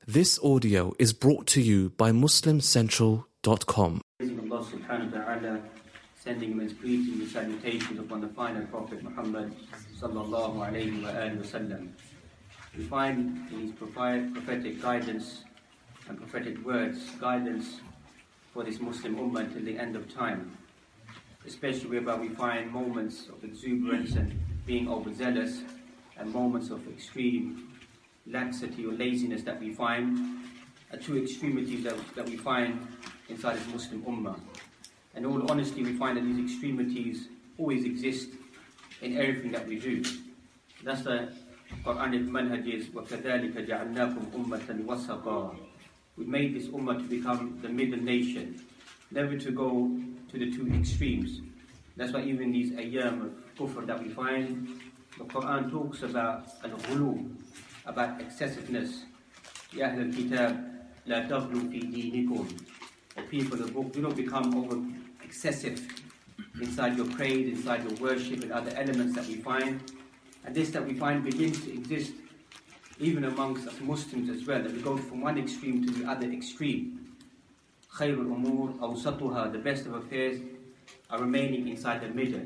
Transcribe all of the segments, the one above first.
This audio is brought to you by MuslimCentral.com. Allah subhanahu wa ta'ala, sending immense greetings and salutations upon the final Prophet Muhammad sallallahu alayhi wa alihi wa sallam. We find in his prophetic guidance and prophetic words, guidance for this Muslim ummah till the end of time. Especially whereby we find moments of exuberance and being overzealous, and moments of extreme laxity or laziness that we find, are two extremities that we find inside this Muslim ummah. And in all honesty, we find that these extremities always exist in everything that we do. That's the Quranic manhaj is, وَكَذَلِكَ جَعَلْنَاكُمْ أُمَّةً وَسَطًا. We made this ummah to become the middle nation, never to go to the two extremes. That's why even these ayyam of kufr that we find, the Quran talks about al-ghulu, about excessiveness. Ya Ahl al-Kitab, la taghlu fi dinikum. The people of the book, do not become over excessive inside your praise, inside your worship, and other elements that we find. And this that we find begins to exist even amongst us Muslims as well, that we go from one extreme to the other extreme. Khayrul umur awsatuha, the best of affairs are remaining inside the middle.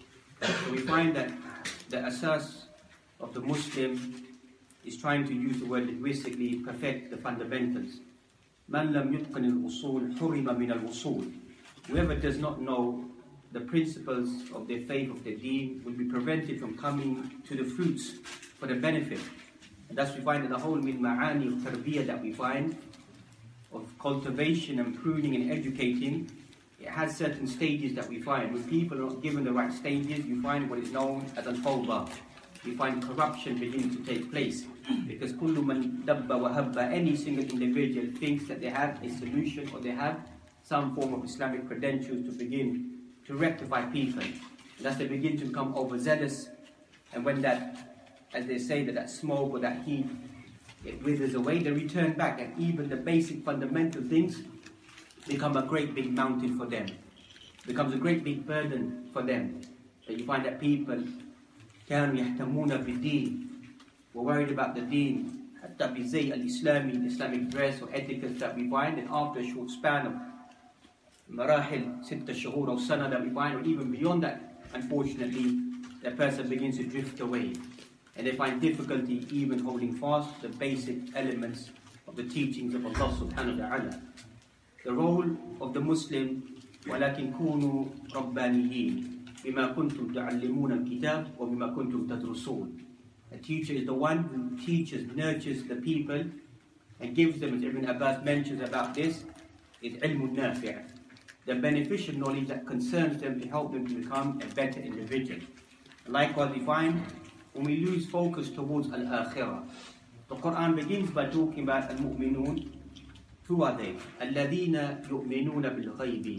So we find that the asas of the Muslim is trying to use the word linguistically, perfect the fundamentals. Man lam yutqan al-usul hurima min al-usul. Whoever does not know the principles of their faith, of their deen, will be prevented from coming to the fruits for the benefit. And thus we find that the whole min ma'ani of tarbiyah that we find, of cultivation and pruning and educating, it has certain stages that we find. When people are not given the right stages, you find what is known as al-fawda. You find corruption beginning to take place. Because kullu man dabba wa habba, any single individual thinks that they have a solution or they have some form of Islamic credentials to begin to rectify people. And as they begin to become overzealous, and when that, as they say, that smoke or that heat, it withers away, they return back, and even the basic fundamental things become a great big mountain for them, becomes a great big burden for them. So you find that people كانوا يهتمون بالدين, were worried about the deen, حتى بزي الإسلامي, the Islamic dress or etiquette that we find, and after a short span of مراحل ستة شهور أو سنة that we find, or even beyond that, unfortunately, the person begins to drift away, and they find difficulty even holding fast the basic elements of the teachings of Allah subhanahu wa ta'ala. The role of the Muslim, وَلَكِنْ كُونُوا رَبَّانِيِّينَ بِمَا كُنْتُمْ تَعَلِّمُونَ الْكِتَابِ وَبِمَا كُنْتُمْ تَدْرُسُونَ. A teacher is the one who teaches, nurtures the people, and gives them, as Ibn Abbas mentions about this, is ilmun nafi', the beneficial knowledge that concerns them to help them to become a better individual. And likewise we find, when we lose focus towards al-akhirah, the Quran begins by talking about al-mu'minun. Who are they? الَّذِينَ يُؤْمِنُونَ بِالْغَيْبِ,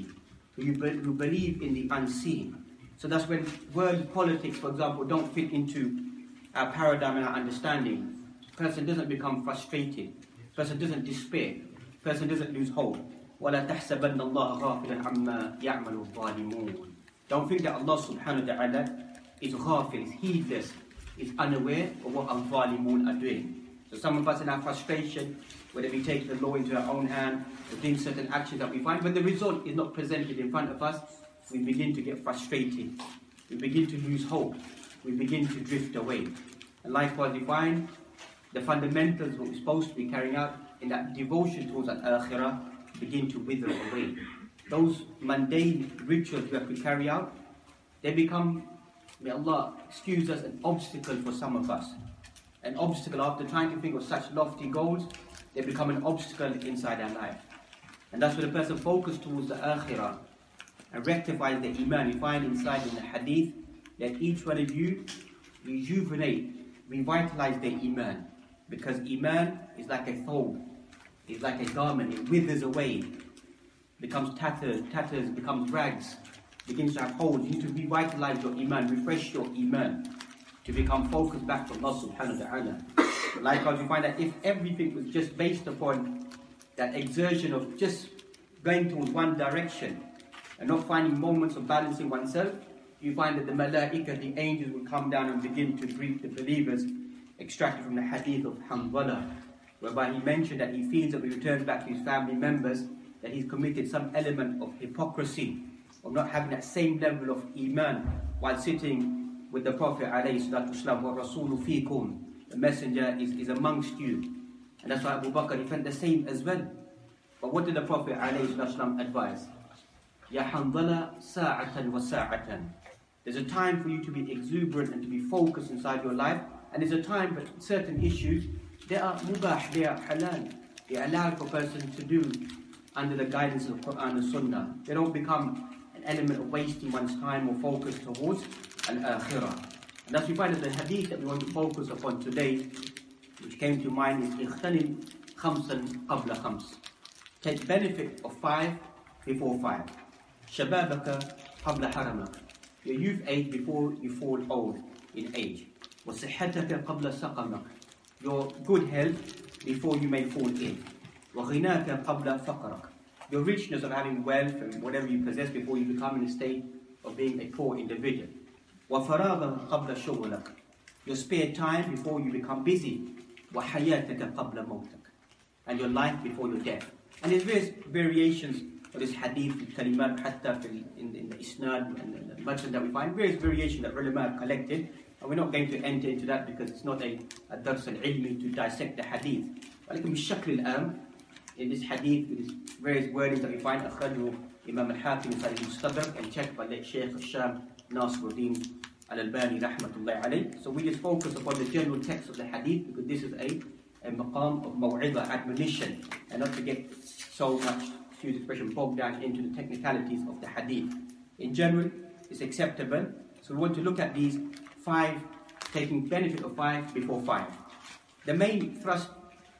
who believe in the unseen. So that's when world politics, for example, don't fit into our paradigm and our understanding. Person doesn't become frustrated. Person doesn't despair. Person doesn't lose hope. وَلَا تَحْسَبَنَّ اللَّهَ غَافِلًا عَمَّا يَعْمَلُ الظَّالِمُونَ. Don't think that Allah subhanahu wa ta'ala is ghafil, is heedless, is unaware of what al-zalimun are doing. So some of us in our frustration, whether we take the law into our own hand, or doing certain actions that we find, when the result is not presented in front of us, we begin to get frustrated. We begin to lose hope. We begin to drift away. And likewise we find the fundamentals what we're supposed to be carrying out in that devotion towards al-akhirah begin to wither away. Those mundane rituals that we carry out, they become, may Allah excuse us, an obstacle for some of us. An obstacle after trying to think of such lofty goals, they become an obstacle inside our life. And that's when the person focuses towards the akhirah and rectifies the iman. You find inside in the hadith that each one of you rejuvenate, revitalize their iman. Because iman is like a thawb, it's like a garment, it withers away, becomes tatters, becomes rags, begins to have holes. You need to revitalize your iman, refresh your iman, to become focused back to Allah subhanahu wa ta'ala. Likewise, you find that if everything was just based upon that exertion of just going towards one direction and not finding moments of balancing oneself, you find that the malaika, the angels, will come down and begin to greet the believers, extracted from the hadith of Hanbala, whereby he mentioned that he feels that when he returns back to his family members, that he's committed some element of hypocrisy, of not having that same level of iman while sitting with the Prophet ﷺ, wa rasulu fikum, the messenger is amongst you. And that's why Abu Bakr, he felt the same as well. But what did the Prophet ﷺ advise? Ya Hanzala sa'atan wa sa'atan. There's a time for you to be exuberant and to be focused inside your life, and there's a time for certain issues, they are mubah, they are halal. They are allowed for a person to do under the guidance of the Quran and Sunnah. They don't become an element of wasting one's time or focus towards al-akhirah. And that's we find that the hadith that we want to focus upon today, which came to mind, is اغتنم خمسا قبل خمس. Take benefit of 5 before 5. شبابك قبل حرمك. Your youth age before you fall old in age. وصحتك قبل سقمك. Your good health before you may fall ill. وغناك قبل فقرك. Your richness of having wealth and whatever you possess before you become in a state of being a poor individual. وفراغك قبل شغلك. Your spare time before you become busy. وحياتك قبل موتك. And your life before your death. And there's various variations of this hadith, kalimat, hatta in the isnad and the matn that we find, various variations that ulama have collected. And we're not going to enter into that because it's not a dars al-ilmi to dissect the hadith. But بالشكل العام, in this hadith, with these various wordings that we find, أخرجه Imam al-Hakim inside his Mustadrak and checked by the Shaykh al-Sham Nasiruddin al-Albani rahmatullahi alayh. So we just focus upon the general text of the hadith because this is a maqam of maw'idah, admonition, and not to get so much, excuse the expression, bogged down into the technicalities of the hadith. In general, it's acceptable. So we want to look at these 5, taking benefit of 5 before 5. The main thrust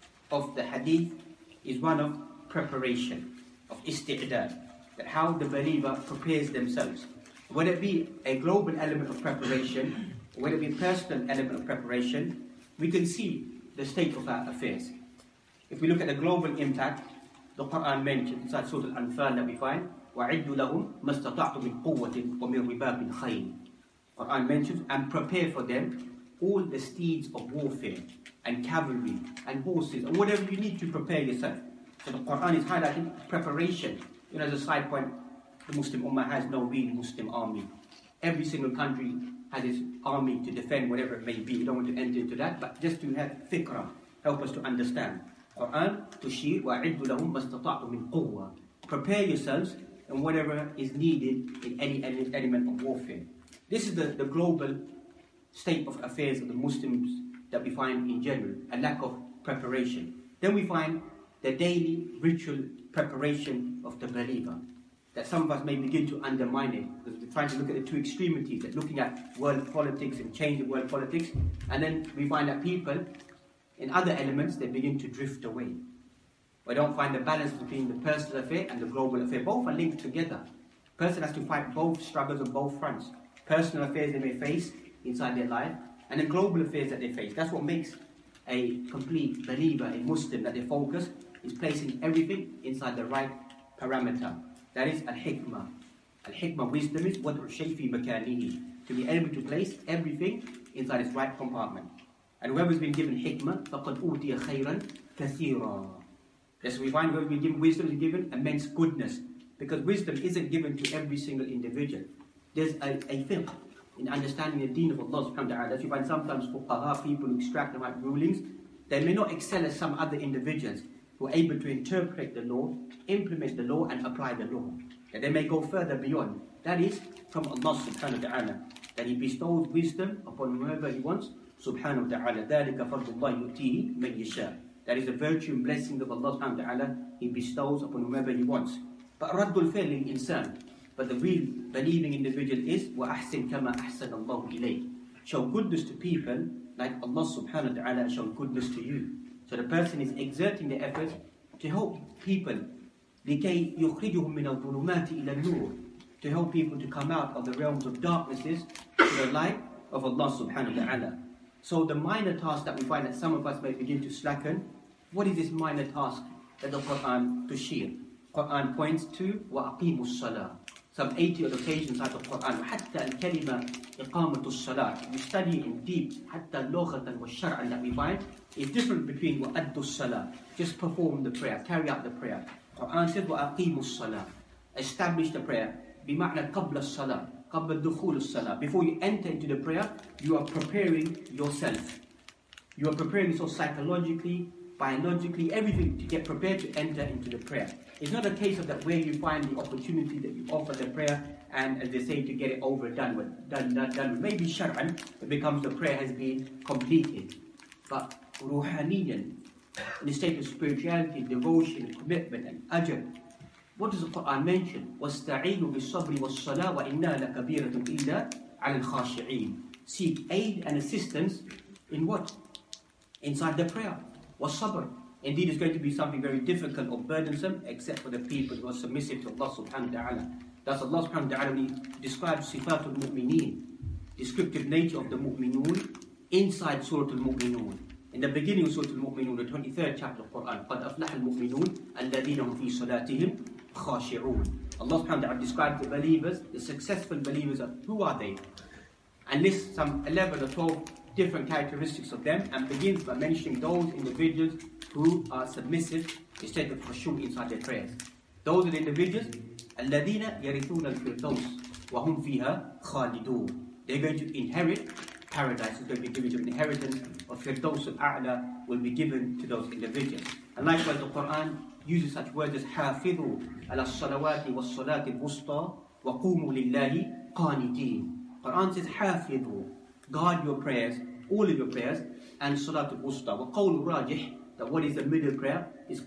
of the hadith is one of preparation, of isti'dad, that how the believer prepares themselves. Whether it be a global element of preparation, or whether it be a personal element of preparation, we can see the state of our affairs. If we look at the global impact, the Quran mentions inside Surah Al-Anfal that we find, وَعِدُّ لَهُمْ مَا اسْتَطَعْتُمْ مِنْ قُوَّةٍ وَمِنْ رِبَابٍ خَيْلٍ. Quran mentions, and prepare for them all the steeds of warfare, and cavalry, and horses, and whatever you need to prepare yourself. So the Quran is highlighting preparation. You know, as a side point, the Muslim Ummah has no real Muslim army. Every single country has its army to defend whatever it may be. We don't want to enter into that, but just to have fiqrah, help us to understand. Quran, tushir, وَعِدُّ لَهُمْ مَا اسْتَطَعْتُمْ مِنْ قُوَّةٍ. Prepare yourselves in whatever is needed in any element of warfare. This is the global state of affairs of the Muslims that we find in general, a lack of preparation. Then we find the daily ritual preparation of the believer, that some of us may begin to undermine it, because we're trying to look at the two extremities, that looking at world politics and changing world politics, and then we find that people, in other elements, they begin to drift away. We don't find the balance between the personal affair and the global affair. Both are linked together. Person has to fight both struggles on both fronts. Personal affairs they may face inside their life, and the global affairs that they face. That's what makes a complete believer, a Muslim, that their focus is placing everything inside the right parameter. That is al-hikmah. Al-hikmah, wisdom, is وَضْعُ الشَّيْءِ فِي مَكَانِهِ, to be able to place everything inside its right compartment. And whoever's been given hikmah, فَقَدْ أُوتِيَ خَيْرًا كَثِيرًا. Yes, we find whoever's been given wisdom is given immense goodness, because wisdom isn't given to every single individual. There's a fiqh in understanding the deen of Allah subhanahu wa ta'ala. As you find sometimes fuqaha, people who extract the right rulings, they may not excel as some other individuals who are able to interpret the law, implement the law, and apply the law. That they may go further beyond. That is from Allah subhanahu wa ta'ala, that He bestows wisdom upon whoever He wants, subhanahu wa ta'ala. ذَلِكَ فَضْلُ اللَّهِ يُؤْتِيهِ مَنْ يَشَاءُ. That is the virtue and blessing of Allah subhanahu wa ta'ala, He bestows upon whoever He wants. But raddul fi'l lil-insan, but the real believing individual is وَأَحْسِنْ كَمَا أَحْسَنَ اللَّهُ إِلَيْهِ. Show goodness to people like Allah subhanahu wa ta'ala show goodness to you. So the person is exerting the effort to help people لِكَيْ يُخْرِجُهُمْ مِنَ الظُّلُمَاتِ إِلَى النُّورِ, to help people to come out of the realms of darknesses to the light of Allah subhanahu wa ta'ala. So the minor task that we find that some of us may begin to slacken, what is this minor task that the Quran tushir? Quran points to وَأَقِيمُوا الصَّلَاةِ. some 80 odd occasions inside the Quran. حتى الكلمة إقامة الصلاة. We study in deep حتى اللغة والشرع that we find is different between وأدوا الصلاة. Just perform the prayer, carry out the prayer. Quran says وأقيموا الصلاة. Establish the prayer. بمعنى قبل الصلاة. قبل دخول الصلاة. Before you enter into the prayer, you are preparing yourself. You are preparing yourself psychologically, biologically, everything to get prepared to enter into the prayer. It's not a case of that where you find the opportunity that you offer the prayer and, as they say, to get it over, done with. Maybe shar'an, it becomes the prayer has been completed. But ruhaniyan, in the state of spirituality, devotion, commitment and ajr, what does the Quran mention? وَاسْتَعِينُوا بِالصَّبْرِ وَالصَّلَاةِ وَإِنَّا لَكَبِيرَةٌ إِلَّا عَلَى الْخَاشِعِينَ. Seek aid and assistance in what? Inside the prayer. وَالصَّبْرِ. Indeed, it's going to be something very difficult or burdensome, except for the people who are submissive to Allah subhanahu wa ta'ala. Thus Allah subhanahu wa ta'ala, when He describes sifatul mu'mineen, descriptive nature of the mu'minun, inside Surah Al-Mu'minun. In the beginning of Surah Al-Mu'minun, the 23rd chapter of the Quran, قَدْ أَفْلَحَ الْمُؤْمِنُونَ الَّذِينَ هُمْ فِي صَلَاتِهِمْ خَاشِعُونَ. Allah subhanahu wa ta'ala describes the believers, the successful believers, who are they? And lists some 11 or 12 different characteristics of them, and begins by mentioning those individuals who are submissive instead of khushu' inside their prayers. Those are the individuals, الَّذِينَ يَرِثُونَ الْفِرْدَوْسِ وَهُمْ فِيهَا خَالِدُونَ. They're going to inherit paradise, is going to be given to inheritance of Firdaus al-A'la will be given to those individuals. And likewise the Quran uses such words as حَافِظُوا عَلَى الصَّلَوَاتِ وَالصَّلَاةِ الْوُسْطَى وَقُومُوا لِلَّهِ قَانِتِينَ. Quran says حَافِظُوا, guard your prayers, all of your prayers, and Salat al-Wusta. وَقَوْلُ رَاجِحْ, that what is the middle prayer is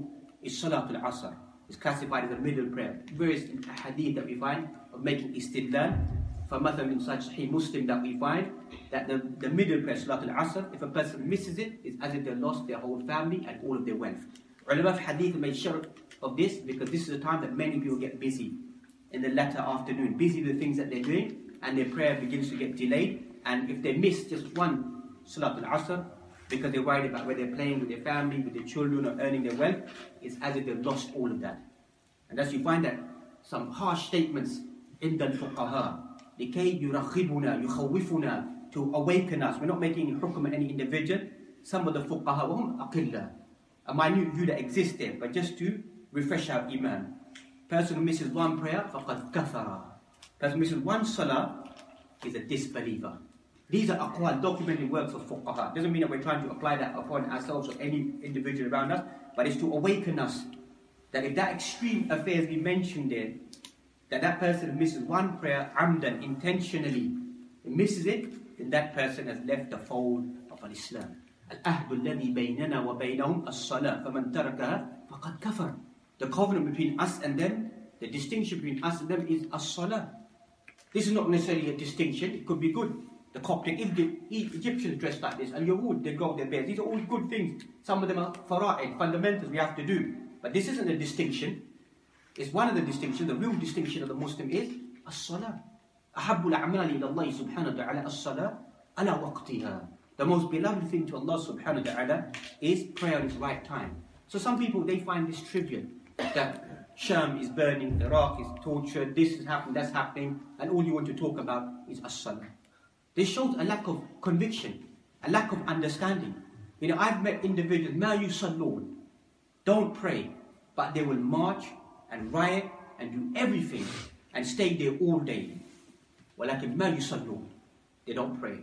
Salat al-Asr. It's classified as a middle prayer. Various hadith that we find of making istidlal. For Mathalan in such Sahih Muslim that we find that the middle prayer, Salat al-Asr, if a person misses it, it's as if they lost their whole family and all of their wealth. Ulama of hadith made sure of this because this is the time that many people get busy in the latter afternoon, busy with the things that they're doing, and their prayer begins to get delayed. And if they miss just one Salat al-Asr, because they're worried about where they're playing with their family, with their children, or earning their wealth, it's as if they've lost all of that. And thus you find that some harsh statements in the fuqaha, لِكَيْ يُرَخِبُنَا يُخَوِّفُنَا, to awaken us. We're not making hukum on any individual. Some of the fuqaha, وَهُمْ أَقِلَّا, a minute view that exists there, but just to refresh our iman. Person who misses one prayer, فَقَدْ كَفَرَ. Person who misses one salah is a disbeliever. These are aqwal, documented works of fuqaha. Doesn't mean that we're trying to apply that upon ourselves or any individual around us, but it's to awaken us that if that extreme affair has been mentioned there, that person misses one prayer amdan, intentionally, misses it, then that person has left the fold of al-Islam. الْأَهْدُ الَّذِي بَيْنَنَا وَبَيْنَهُمْ الصَّلَاةِ فَمَنْ تَرَكَهَا فَقَدْ كَفَرَ. The covenant between us and them, the distinction between us and them is as-salah. This is not necessarily a distinction, it could be good. The Coptic, if the Egyptians dress like this, and Yahud, they grow their beards. These are all good things. Some of them are fara'id, fundamentals we have to do. But this isn't a distinction. It's one of the distinctions. The real distinction of the Muslim is as-salah. أَحَبُّ الْأَعْمَالِ إِلَى اللَّهِ سُبْحَانَهُ وَتَعَالَى الصَّلَاةِ عَلَى وَقْتِهَا. The most beloved thing to Allah subhanahu wa ta'ala is prayer in its right time. So some people, they find this trivial. That Sham is burning, Iraq is tortured, this is happening, that's happening, and all you want to talk about is as-salah. This shows a lack of conviction, a lack of understanding. You know, I've met individuals, مَا يُصَلُّونَ, don't pray, but they will march and riot and do everything and stay there all day. وَلَكِنْ مَا يُصَلُّونَ, they don't pray.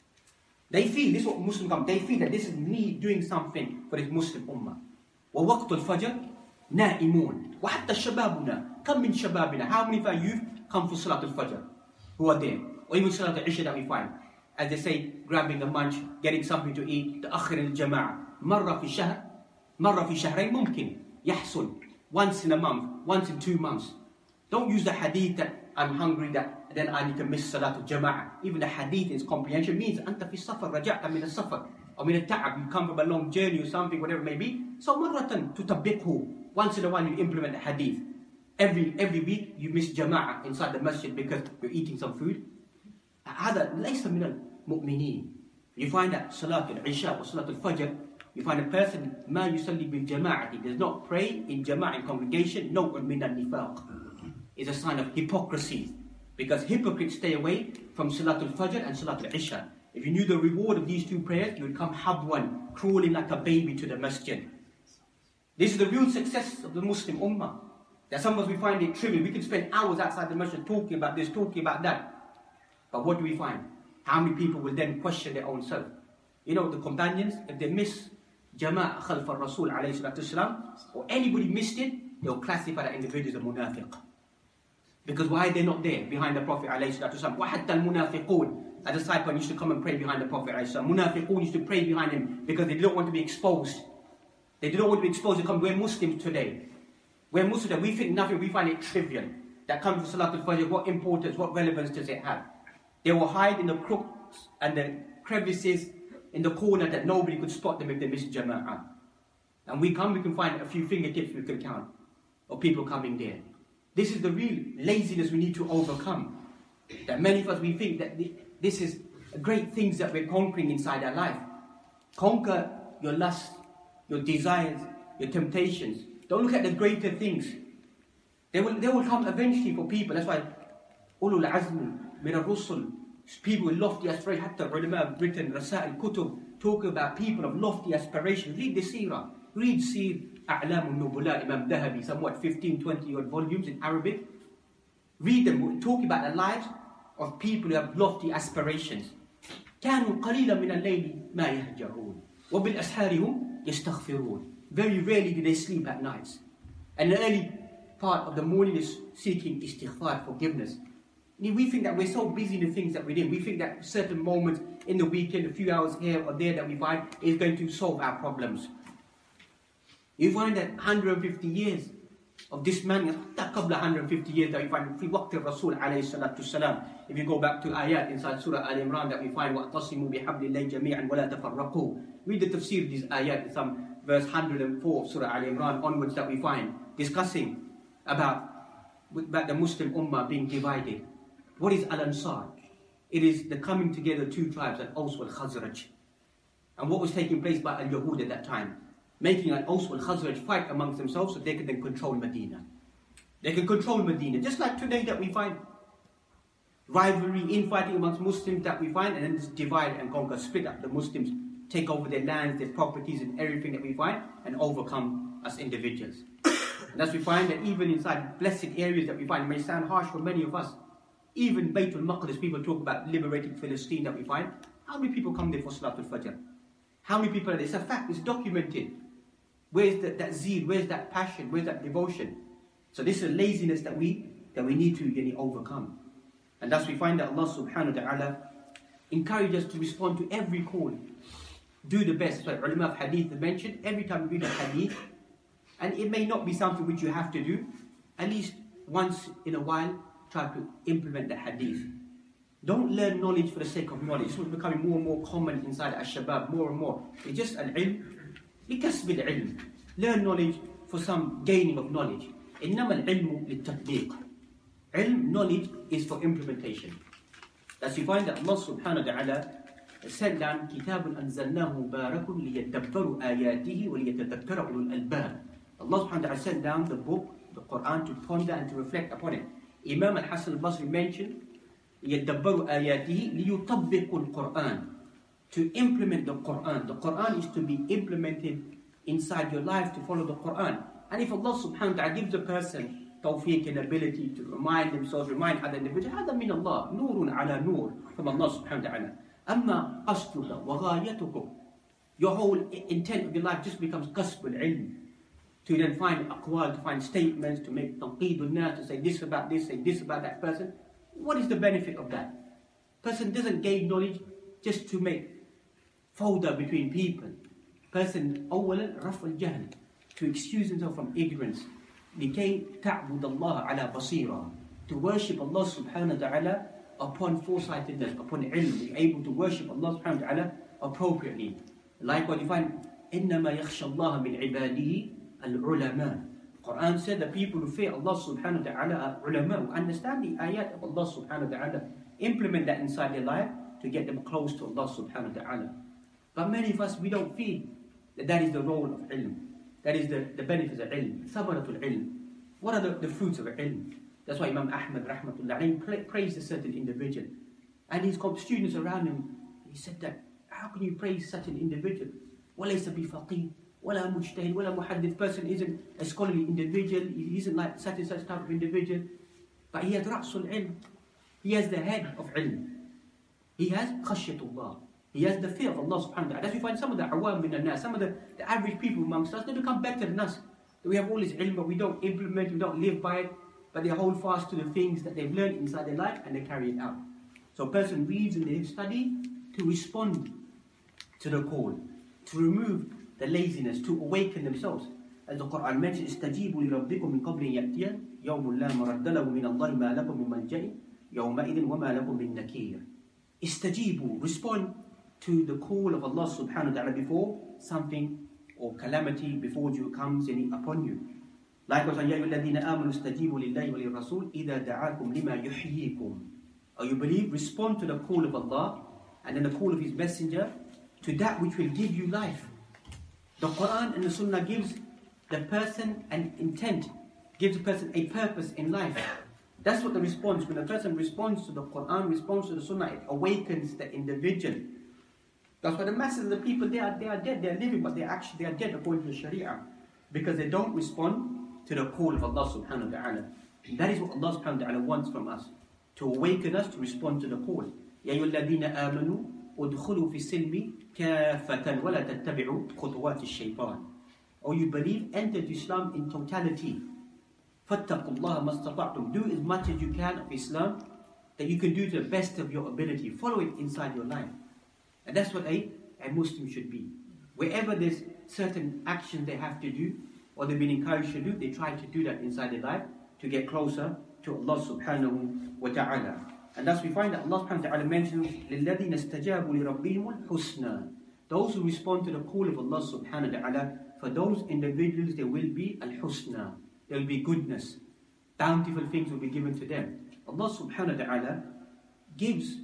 They feel, this is what Muslims come, they feel that this is me doing something for this Muslim ummah. وَوَقْتُ الْفَجْرِ نَائِمُونَ وَحَتَّى شَبَابُنَا كَمْ مِنْ شَبَابِنَا. How many of our youth come for Salat al-Fajr? Who are there? Or even Salat al-Isha that we find. As they say, grabbing a munch, getting something to eat, تأخر الجماعة. مرة في شهر, مرة في شهرين ممكن يحصل. Once in a month, once in 2 months. Don't use the hadith that I'm hungry, that then I need to miss Salat al-Jama'ah. Even the hadith in its comprehension means أنت في السفر, رجعت من السفر. Or من التعب, you come from a long journey or something, whatever it may be. So مرة تطبقه. Once in a while you implement the hadith. Every week you miss Jama'ah inside the masjid because you're eating some food. هذا ليس من المؤمنين. You find that Salat al-Isha or Salat al-Fajr, you find a person ما يصلي بالجماعة, he does not pray in Jama'ah, in congregation, no من النفاق. is a sign of hypocrisy. Because hypocrites stay away from Salatul Fajr and Salatul Isha. If you knew the reward of these two prayers, you would come habwan, crawling like a baby to the masjid. This is the real success of the Muslim Ummah. That sometimes we find it trivial. We can spend hours outside the masjid talking about this, talking about that. But what do we find? How many people will then question their own self? You know, the companions, if they miss Jama'ah Khalf al-Rasul alayhi salatu wasalam, or anybody missed it, they'll classify that individual as a munafiq. Because why are they not there behind the Prophet alayhi salatu wasalam? وَحَتَّى الْمُنَافِقُونَ a disciple used to come and pray behind the Prophet alayhi salatu wasalam. Munafiqun used to pray behind him because they didn't want to be exposed. They didn't want to be exposed to come. We're Muslims today. We're Muslims. We think nothing. We find it trivial. That comes to Salatul Fajr. What importance, what relevance does it have? They will hide in the crooks and the crevices in the corner that nobody could spot them if they missed Jama'ah. And we can find a few fingertips we can count of people coming there. This is the real laziness we need to overcome. That many of us, we think that this is great things that we're conquering inside our life. Conquer your lust, your desires, your temptations. Don't look at the greater things. They will come eventually for people. That's why ulul azm min ar-rusul, people with lofty aspirations. Hatta ulama have written rasail kutub talking about people of lofty aspirations. Read the seerah. Read Sir A'lam al-Nubula, Imam Dahabi, somewhat 15, 20 odd volumes in Arabic. Read them, talking about the lives of people who have lofty aspirations. كانوا قليلا من الليل ما يهجعون وبالأسحار هم يستغفرون. Very rarely do they sleep at nights. And the early part of the morning is seeking istighfar, forgiveness. We think that we're so busy in the things that we're doing. We think that certain moments in the weekend, a few hours here or there that we find is going to solve our problems. You find that 150 years of dismantling, that couple of 150 years that we find fi waqti Rasul alayhi salatu wasalam. If you go back to ayat inside Surah Al-Imran that we find وَأَعْتَصِمُوا بِحَبْلِ اللَّهِ جَمِيعًا وَلَا تَفَرَّقُوا. Read the tafsir of these ayat in some verse 104 Surah Al-Imran onwards that we find discussing about the Muslim Ummah being divided. What is Al-Ansar? It is the coming together two tribes, Al-Aws wal-Khazraj. And what was taking place by Al-Yahud at that time? Making Al-Aws wal-Khazraj fight amongst themselves so they could then control Medina. They could control Medina. Just like today that we find rivalry, infighting amongst Muslims that we find, and then just divide and conquer, split up the Muslims, take over their lands, their properties and everything that we find, and overcome us individuals. And as we find that even inside blessed areas that we find, it may sound harsh for many of us, even Baytul Maqdis, people talk about liberating Palestine that we find. How many people come there for Salatul Fajr? How many people are there? It's a fact, it's documented. Where's that zeal? Where's that passion? Where's that devotion? So this is a laziness that we need to overcome. And thus we find that Allah subhanahu wa ta'ala encourages us to respond to every call. Do the best. So ulama of hadith have mentioned, every time you read a hadith, and it may not be something which you have to do, at least once in a while, try to implement the hadith. Don't learn knowledge for the sake of knowledge. It's becoming more and more common inside Al-Shabaab, more and more. It's just al-ilm, likasb al-ilm. Learn knowledge for some gaining of knowledge. إنما العلم للتطبيق. Ilm, knowledge, is for implementation. As you find that Allah subhanahu wa ta'ala sent down كتاب أنزلناه مبارك ليدبروا آياته وليتذكر أولو الألباب. Allah subhanahu wa ta'ala sent down the book, the Quran, to ponder and to reflect upon it. Imam al-Hasan al-Basri mentioned يدبروا آياته ليطبقوا القرآن, to implement the Quran. The Quran is to be implemented inside your life to follow the Quran. And if Allah subhanahu wa ta'ala gives a person tawfiq and ability to remind themselves, remind other individuals, هذا من الله, نور على نور, from Allah subhanahu wa ta'ala. أما قصدك وغايتك, your whole intent of your life just becomes قصب العلم, to then find aqwal, to find statements, to make tanqeed al-nas, to say this about this, say this about that person. What is the benefit of that? Person doesn't gain knowledge just to make fawda between people. Person, أولا رفع الجهل, to excuse himself from ignorance. لكي تعبد الله على بصيرة, to worship Allah subhanahu wa ta'ala upon foresightedness, upon ilm, be able to worship Allah subhanahu wa ta'ala appropriately. Likewise you find إنما يخشى الله من عباده العلماء. Quran said that people who fear Allah subhanahu wa ta'ala are ulama, who understand the ayat of Allah subhanahu wa ta'ala, implement that inside their life to get them close to Allah subhanahu wa ta'ala. But many of us, we don't feel that is the role of ilm. That is the benefits of ilm. Thamaratul ilm. What are the fruits of ilm? That's why Imam Ahmad rahmatullah praised a certain individual. And his students around him, he said that, how can you praise such an individual? وَلَيْسَ بِفَقِيهٍ وَلَا مُجْتَهِدٍ وَلَا مُحَدِّث. Person isn't a scholarly individual, he isn't like such and such type of individual. But he has رَأْسُ الْعِلْم. He has the head of ilm. He has khashyatullah. He has the fear of Allah subhanahu wa ta'ala. As we find some of the awam min al-nas, some of the average people amongst us, they become better than us. We have all this ilm, but we don't implement, we don't live by it, but they hold fast to the things that they've learned inside their life and they carry it out. So a person reads and they study to respond to the call, to remove the laziness, to awaken themselves. As the Quran mentions, استجيبوا لربكم من قبل يأتي يوم لا مرد له من الله ما لكم من ملجأ يومئذ وما لكم من نكير. استجيبوا, respond to the call of Allah subhanahu wa ta'ala before something or calamity before you comes upon you. Likewise, يا أيها الذين آمنوا استجيبوا لله وللرسول إذا دعاكم لما يحييكم. Or you believe, respond to the call of Allah and then the call of His Messenger to that which will give you life. The Quran and the Sunnah gives the person an intent, gives the person a purpose in life. That's what the response, when a person responds to the Quran, responds to the Sunnah, it awakens the individual. That's why the masses of the people, they are dead, they are living, but they are dead according to the Sharia. Because they don't respond to the call of Allah subhanahu wa ta'ala. And that is what Allah subhanahu wa ta'ala wants from us. To awaken us to respond to the call. يَا أَيُّهَا الَّذِينَ آمَنُوا ادْخُلُوا فِي السِّلْمِ كَافَةً وَلَا تَتَّبِعُوا خُطُوَاتِ الشَّيْطَانِ. Or you believe, enter to Islam in totality. فَاتَّقُوا اللَّهَ مَا اسْتَطَعْتُمْ. Do as much as you can of Islam that you can do to the best of your ability. Follow it inside your life. And that's what a Muslim should be. Wherever there's certain actions they have to do, or they've been encouraged to do, they try to do that inside their life to get closer to Allah subhanahu wa ta'ala. And thus we find that Allah subhanahu wa ta'ala mentions لِلَّذِينَ اسْتَجَابُوا لِرَبِّهِمُ الْحُسْنَى. Those who respond to the call of Allah subhanahu wa ta'ala, for those individuals there will be al-husna. There will be goodness. Bountiful things will be given to them. Allah subhanahu wa ta'ala gives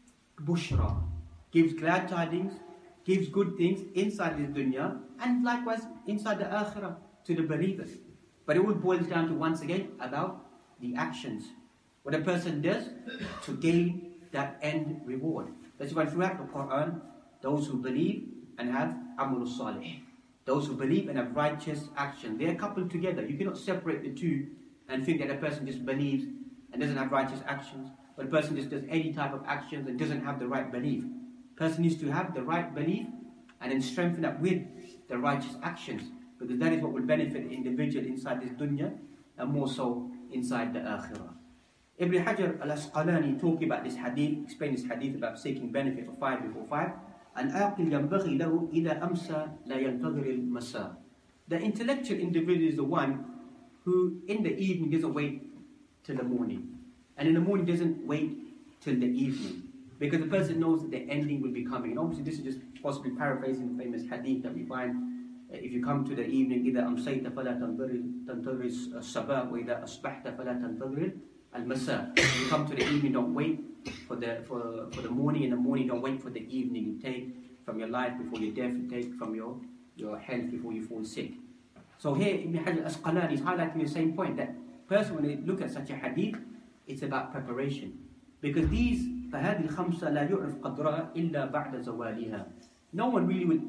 bushra, gives glad tidings, gives good things inside this dunya, and likewise inside the akhirah to the believers. But it all boils down to, once again, about the actions. What a person does to gain that end reward. That's why throughout the Quran, those who believe and have amalul salih, those who believe and have righteous action, they are coupled together. You cannot separate the two and think that a person just believes and doesn't have righteous actions, or a person just does any type of actions and doesn't have the right belief. A person needs to have the right belief and then strengthen that with the righteous actions, because that is what will benefit the individual inside this dunya and more so inside the akhirah. Ibn Hajar al-Asqalani talking about this hadith, explained this hadith about seeking benefit of 5 before 5. العاقل ينبغي له إذا أمسى لا ينتظر المساء. The intellectual individual is the one who in the evening doesn't wait till the morning, and in the morning doesn't wait till the evening, because the person knows that the ending will be coming. And obviously this is just possibly paraphrasing the famous hadith that we find. If you come to the evening, إذا أمسيت فلا تنتظر الصباح وإذا أصبحت فلا تنتظر المساء. If you come to the evening, don't wait for the morning. In the morning, don't wait for the evening. You take from your life before your death. You take from your health before you fall sick. So here Ibn Hajar al-Asqalani is highlighting the same point, that person, when they look at such a hadith, it's about preparation. Because these فهذه الخمسة لا يعرف قدرها إلا بعد زوالها. No one really would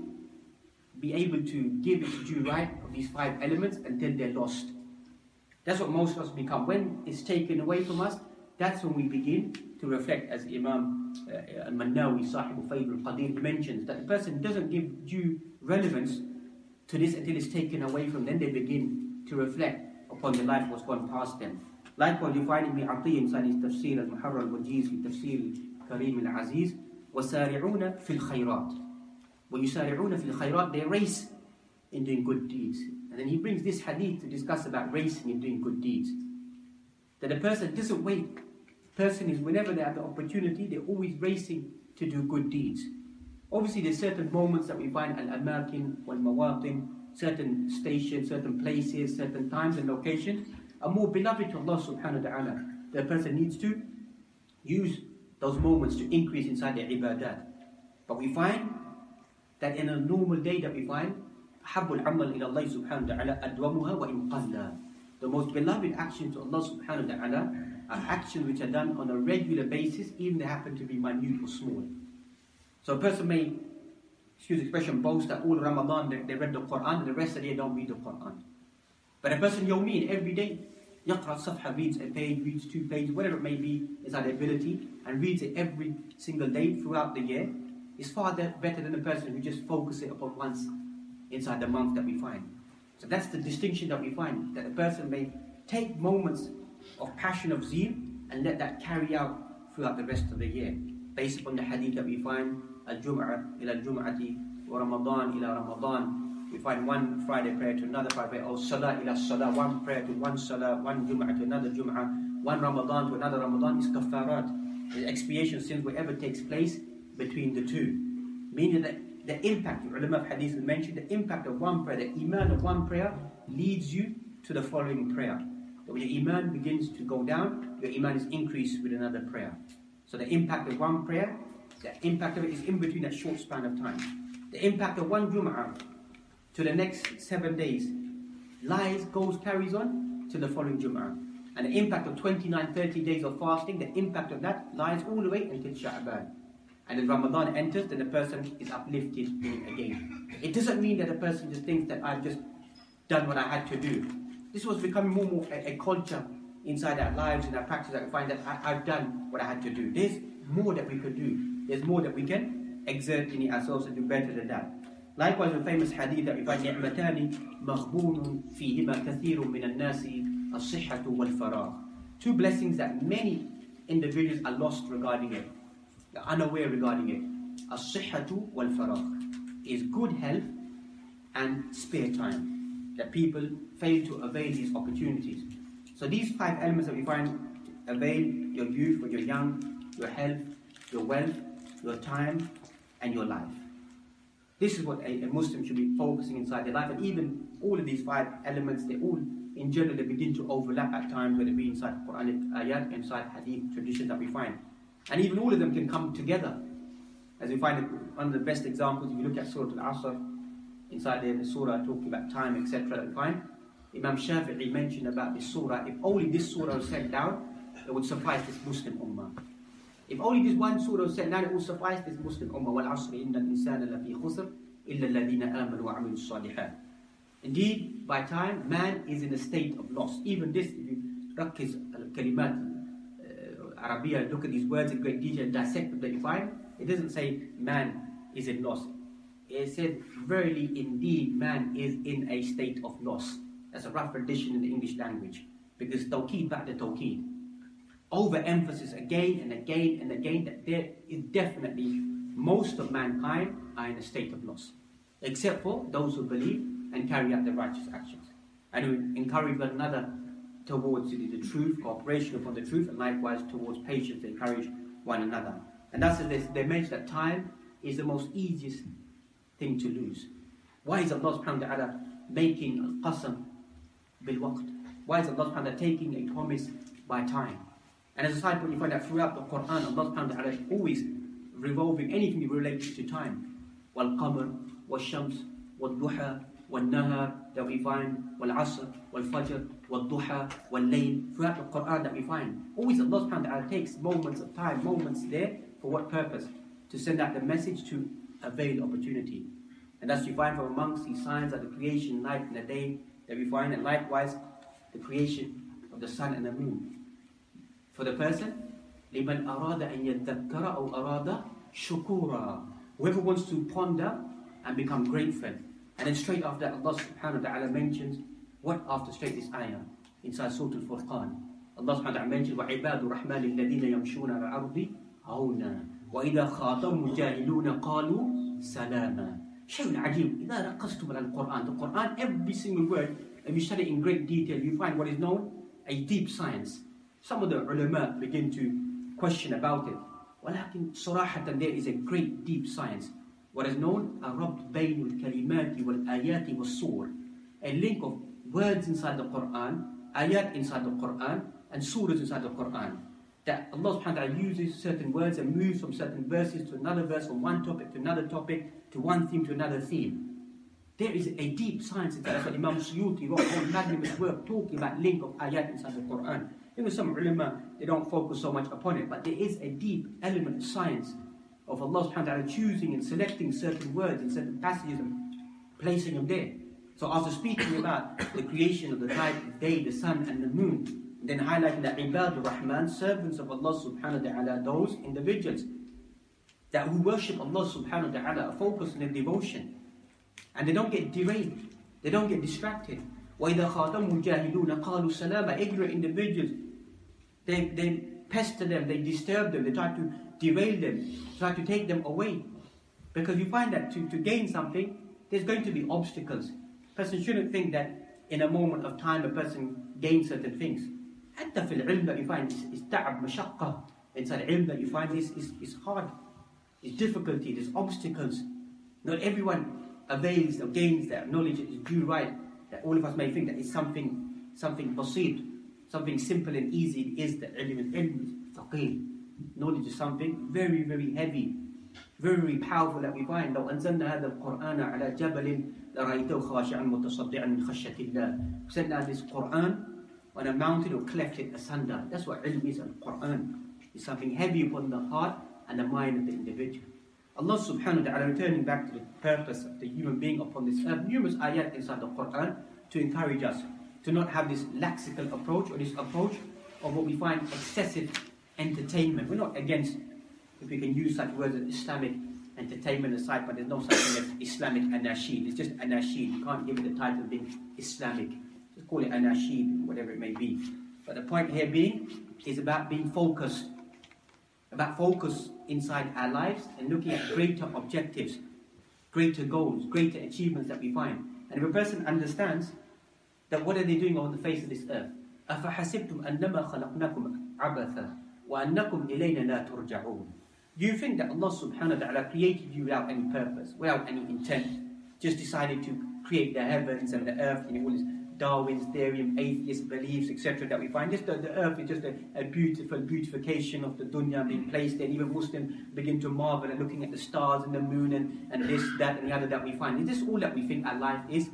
be able to give its due right of these 5 elements until they're lost. That's what most of us become. When it's taken away from us, that's when we begin to reflect, as Imam al-Mannawi, Sahib al-Fayd al-Qadir, mentions, that the person doesn't give due relevance to this until it's taken away from them. Then they begin to reflect upon the life what's gone past them. Likewise, you find Ibn Atiyya inside his tafsir al-Muharrar al-Wajiz fi tafsir Karim al-Aziz, وَسَارِعُونَ فِي الْخَيْرَاتِ. وَيُسَارِعُونَ فِي الْخَيْرَاتِ, they race in doing good deeds. And then he brings this hadith to discuss about racing in doing good deeds. That a person doesn't wait. Person is, whenever they have the opportunity, they're always racing to do good deeds. Obviously, there's certain moments that we find al-amakin wal-mawatin, certain stations, certain places, certain times and locations are more beloved to Allah subhanahu wa ta'ala. The person needs to use those moments to increase inside their ibadat. But we find that in a normal day that we find, حَبُّ الْعَمَلِ إِلَى اللَّهِ سُبْحَانَهُ وَتَعَالَى أَدْوَمُهَا وَإِنْ قَلَّ. The most beloved actions to Allah subhanahu wa ta'ala are actions which are done on a regular basis, even they happen to be minute or small. So a person may, excuse the expression, boast that all Ramadan they read the Quran and the rest of the year don't read the Quran. But a person yawmeen, every day, yaqra safha, reads a page, reads 2 pages, whatever it may be, is our ability, and reads it every single day throughout the year, is far better than a person who just focuses upon once inside the month that we find. So that's the distinction that we find, that a person may take moments of passion of zeal and let that carry out throughout the rest of the year, based upon the hadith that we find, al-Jum'ah ila al-Jum'ati wa Ramadan ila Ramadan. We find one Friday prayer to another Friday prayer, or Salah ila Salah, one prayer to one Salah, one Jum'ah to another Jum'ah, one Ramadan to another Ramadan is kafarat. The expiation of sins whatever takes place between the two. Meaning that the impact, the ulama of hadith will mention, the impact of one prayer, the iman of one prayer leads you to the following prayer. That when your iman begins to go down, your iman is increased with another prayer. So the impact of one prayer, the impact of it is in between that short span of time. The impact of one Jum'ah to the next 7 days carries on to the following Jum'ah. And the impact of 29, 30 days of fasting, the impact of that lies all the way until Sha'ban. And if Ramadan enters, then the person is uplifted again. It doesn't mean that a person just thinks that I've just done what I had to do. This was becoming more and more a culture inside our lives and our practice. That we find that I've done what I had to do. There's more that we could do. There's more that we can exert in ourselves and do better than that. Likewise, the famous hadith that we find, نِعْمَتَانِ مَغْبُونٌ فِيهِمَا كَثِيرٌ مِنَ النَّاسِ الصِّحَّةُ وَالْفَرَاغُ. 2 blessings that many individuals are lost regarding it. They're unaware regarding it. الصِّحَّةُ وَالْفَرَاغُ is good health and spare time. That people fail to avail these opportunities. So these 5 elements that we find, avail your youth when you're young, your health, your wealth, your time, and your life. This is what a Muslim should be focusing inside their life. And even all of these 5 elements, they all, in general, they begin to overlap at times, whether it be inside Quranic ayat, inside hadith traditions that we find. And even all of them can come together. As we find one of the best examples, if you look at Surah Al-Asr, inside there, the surah talking about time, etc. that we find, Imam Shafi'i mentioned about this surah, if only this surah was sent down, it would suffice this Muslim ummah. If only this one surah was sent down, it would suffice this Muslim ummah. وَالْعَصْرِ إِنَّ الْإِنسَانَ لَفِي خُسْرٍ إِلَّا الَّذِينَ آمَنُوا وَعَمِلُوا الصَّالِحَاتِ. Indeed, by time, man is in a state of loss. Even this, if you rakiz al-kalimat, Arabiya, look at these words in great detail, dissect them that you find, it doesn't say man is in loss. It said, verily indeed man is in a state of loss. That's a rough rendition in the English language. Because tawqeed ba'da tawqeed. Overemphasis again and again and again that there is definitely most of mankind are in a state of loss. Except for those who believe and carry out the righteous actions. And who encourage one another towards the truth, cooperation upon the truth, and likewise towards patience to encourage one another. And that's they mention that time is the most easiest thing to lose. Why is Allah subhanahu wa ta'ala making al-qasam bil-waqt? Why is Allah subhanahu wa ta'ala taking a promise by time? And as a side point, you find that throughout the Quran, Allah subhanahu wa ta'ala is always revolving anything related to time. Wal-qamar, wal-shams, wal-duha, wal-nahar, that we find, wal-asr, wal-fajr, wal-duha, wal-layl. Throughout the Quran that we find, always Allah subhanahu wa ta'ala takes moments of time, moments there, for what purpose? To send out the message to avail opportunity. And that's you find from amongst these signs of the creation, night and the day, that we find, and likewise, the creation of the sun and the moon. For the person, لِمَنْ أَرَادَ أَنْ يَذَّكَّرَ أَوْ أَرَادَ شُكُورًا. Whoever wants to ponder and become grateful. And then straight after that, Allah subhanahu wa ta'ala mentions, what after straight this ayah? Inside Surah Al-Furqan. Allah subhanahu wa ta'ala mentions, وَعِبَادُ الرَّحْمَنِ الَّذِينَ يَمْشُونَ عَلَى الْأَرْضِ هَوْنًا وَإِذَا خَاطَبَهُمُ الْجَاهِلُونَ قَالُوا سَلَامًا. شيء عجيب. إذا ركزتم على القرآن, the Quran, every single word, if you study in great detail, you find what is known a deep science. Some of the ulama begin to question about it. ولكن صراحة there is a great deep science. What is known الربط بين الكلمات والآيات والصور. A link of words inside the Quran, ayat inside the Quran, and surahs inside the Quran. That Allah subhanahu wa ta'ala uses certain words and moves from certain verses to another verse, from one topic to another topic, to one theme to another theme. There is a deep science in that. That's what Imam Suyuti wrote a whole magnanimous work talking about link of ayat inside the Quran. Even some ulama, they don't focus so much upon it, but there is a deep element of science of Allah subhanahu wa ta'ala choosing and selecting certain words in certain passages and placing them there. So after speaking about the creation of the night, the day, the sun and the moon, then highlighting that Ibadur Rahman, servants of Allah subhanahu wa ta'ala, those individuals that who worship Allah subhanahu wa ta'ala, are focused on their devotion. And they don't get derailed, they don't get distracted. وَإِذَا خَاطَمُوا الْجَاهِلُونَ قَالُوا سَلَامًا. Ignorant individuals, they pester them, they disturb them, they try to derail them, try to take them away. Because you find that to gain something, there's going to be obstacles. A person shouldn't think that in a moment of time a person gains certain things. حتى في العلم that you find is تعب مشقة. Inside ilm that you find is hard, it's difficulty, there's obstacles. Not everyone avails or gains that knowledge is due right. That all of us may think that it's something basit, something simple and easy. It is the ilm. Ilm is thaqeel. Knowledge is something very, very heavy, very, very powerful that we find. لو أنزلنا هذا القرآن على جبل لرأيته خاشعا متصدعا من خشية الله. We sent down this Quran on a mountain or cleft it asunder. That's what ilm is. Al-Quran is something heavy upon the heart and the mind of the individual. Allah subhanahu wa ta'ala, returning back to the purpose of the human being upon this earth, numerous ayat inside the Quran to encourage us to not have this laxical approach or this approach of what we find excessive entertainment. We're not against, if we can use such words as Islamic entertainment aside, but there's no such thing as Islamic anashid. It's just anashid. You can't give it the title of being Islamic. Just call it anashid, whatever it may be. But the point here being is about being focused, about focus inside our lives and looking at greater objectives, greater goals, greater achievements that we find. And if a person understands that what are they doing on the face of this earth? أَفَحَسِبْتُمْ أَنَّمَا خَلَقْنَاكُمْ عَبَثًا وَأَنَّكُمْ إِلَيْنَا لَا تُرْجَعُونَ. Do you think that Allah subhanahu wa ta'ala created you without any purpose, without any intent, just decided to create the heavens and the earth, all this Darwin's theory, atheist beliefs, etc. that we find? Just the earth is just a beautiful beautification of the dunya being placed there. Even Muslims begin to marvel at looking at the stars and the moon and this, that and the other that we find. Is this all that we think our life is?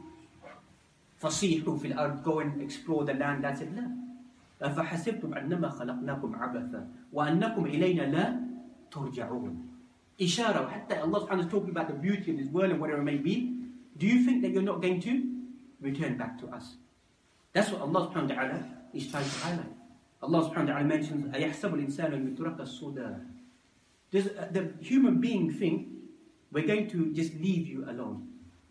فَصِيحُوا فِي الْأَرْضِ, go and explore the land, that's it? No. أَفَحَسِبْتُمْ أَنَّمَا خَلَقْنَاكُمْ عَبَثًا وَأَنَّكُمْ إِلَيْنَا لَا تُرْجَعُونَ. Ishara, hatta Allah subhanahu wa ta'ala is talking about the beauty of this world and whatever it may be. Do you think that you're not going to return back to us? That's what Allah subhanahu wa ta'ala is trying to highlight. Allah subhanahu wa ta'ala mentions أَيَحْسَبُ الْإِنسَانُ أَنْ يُتْرَكَ السُّدَى. Does the human being think we're going to just leave you alone?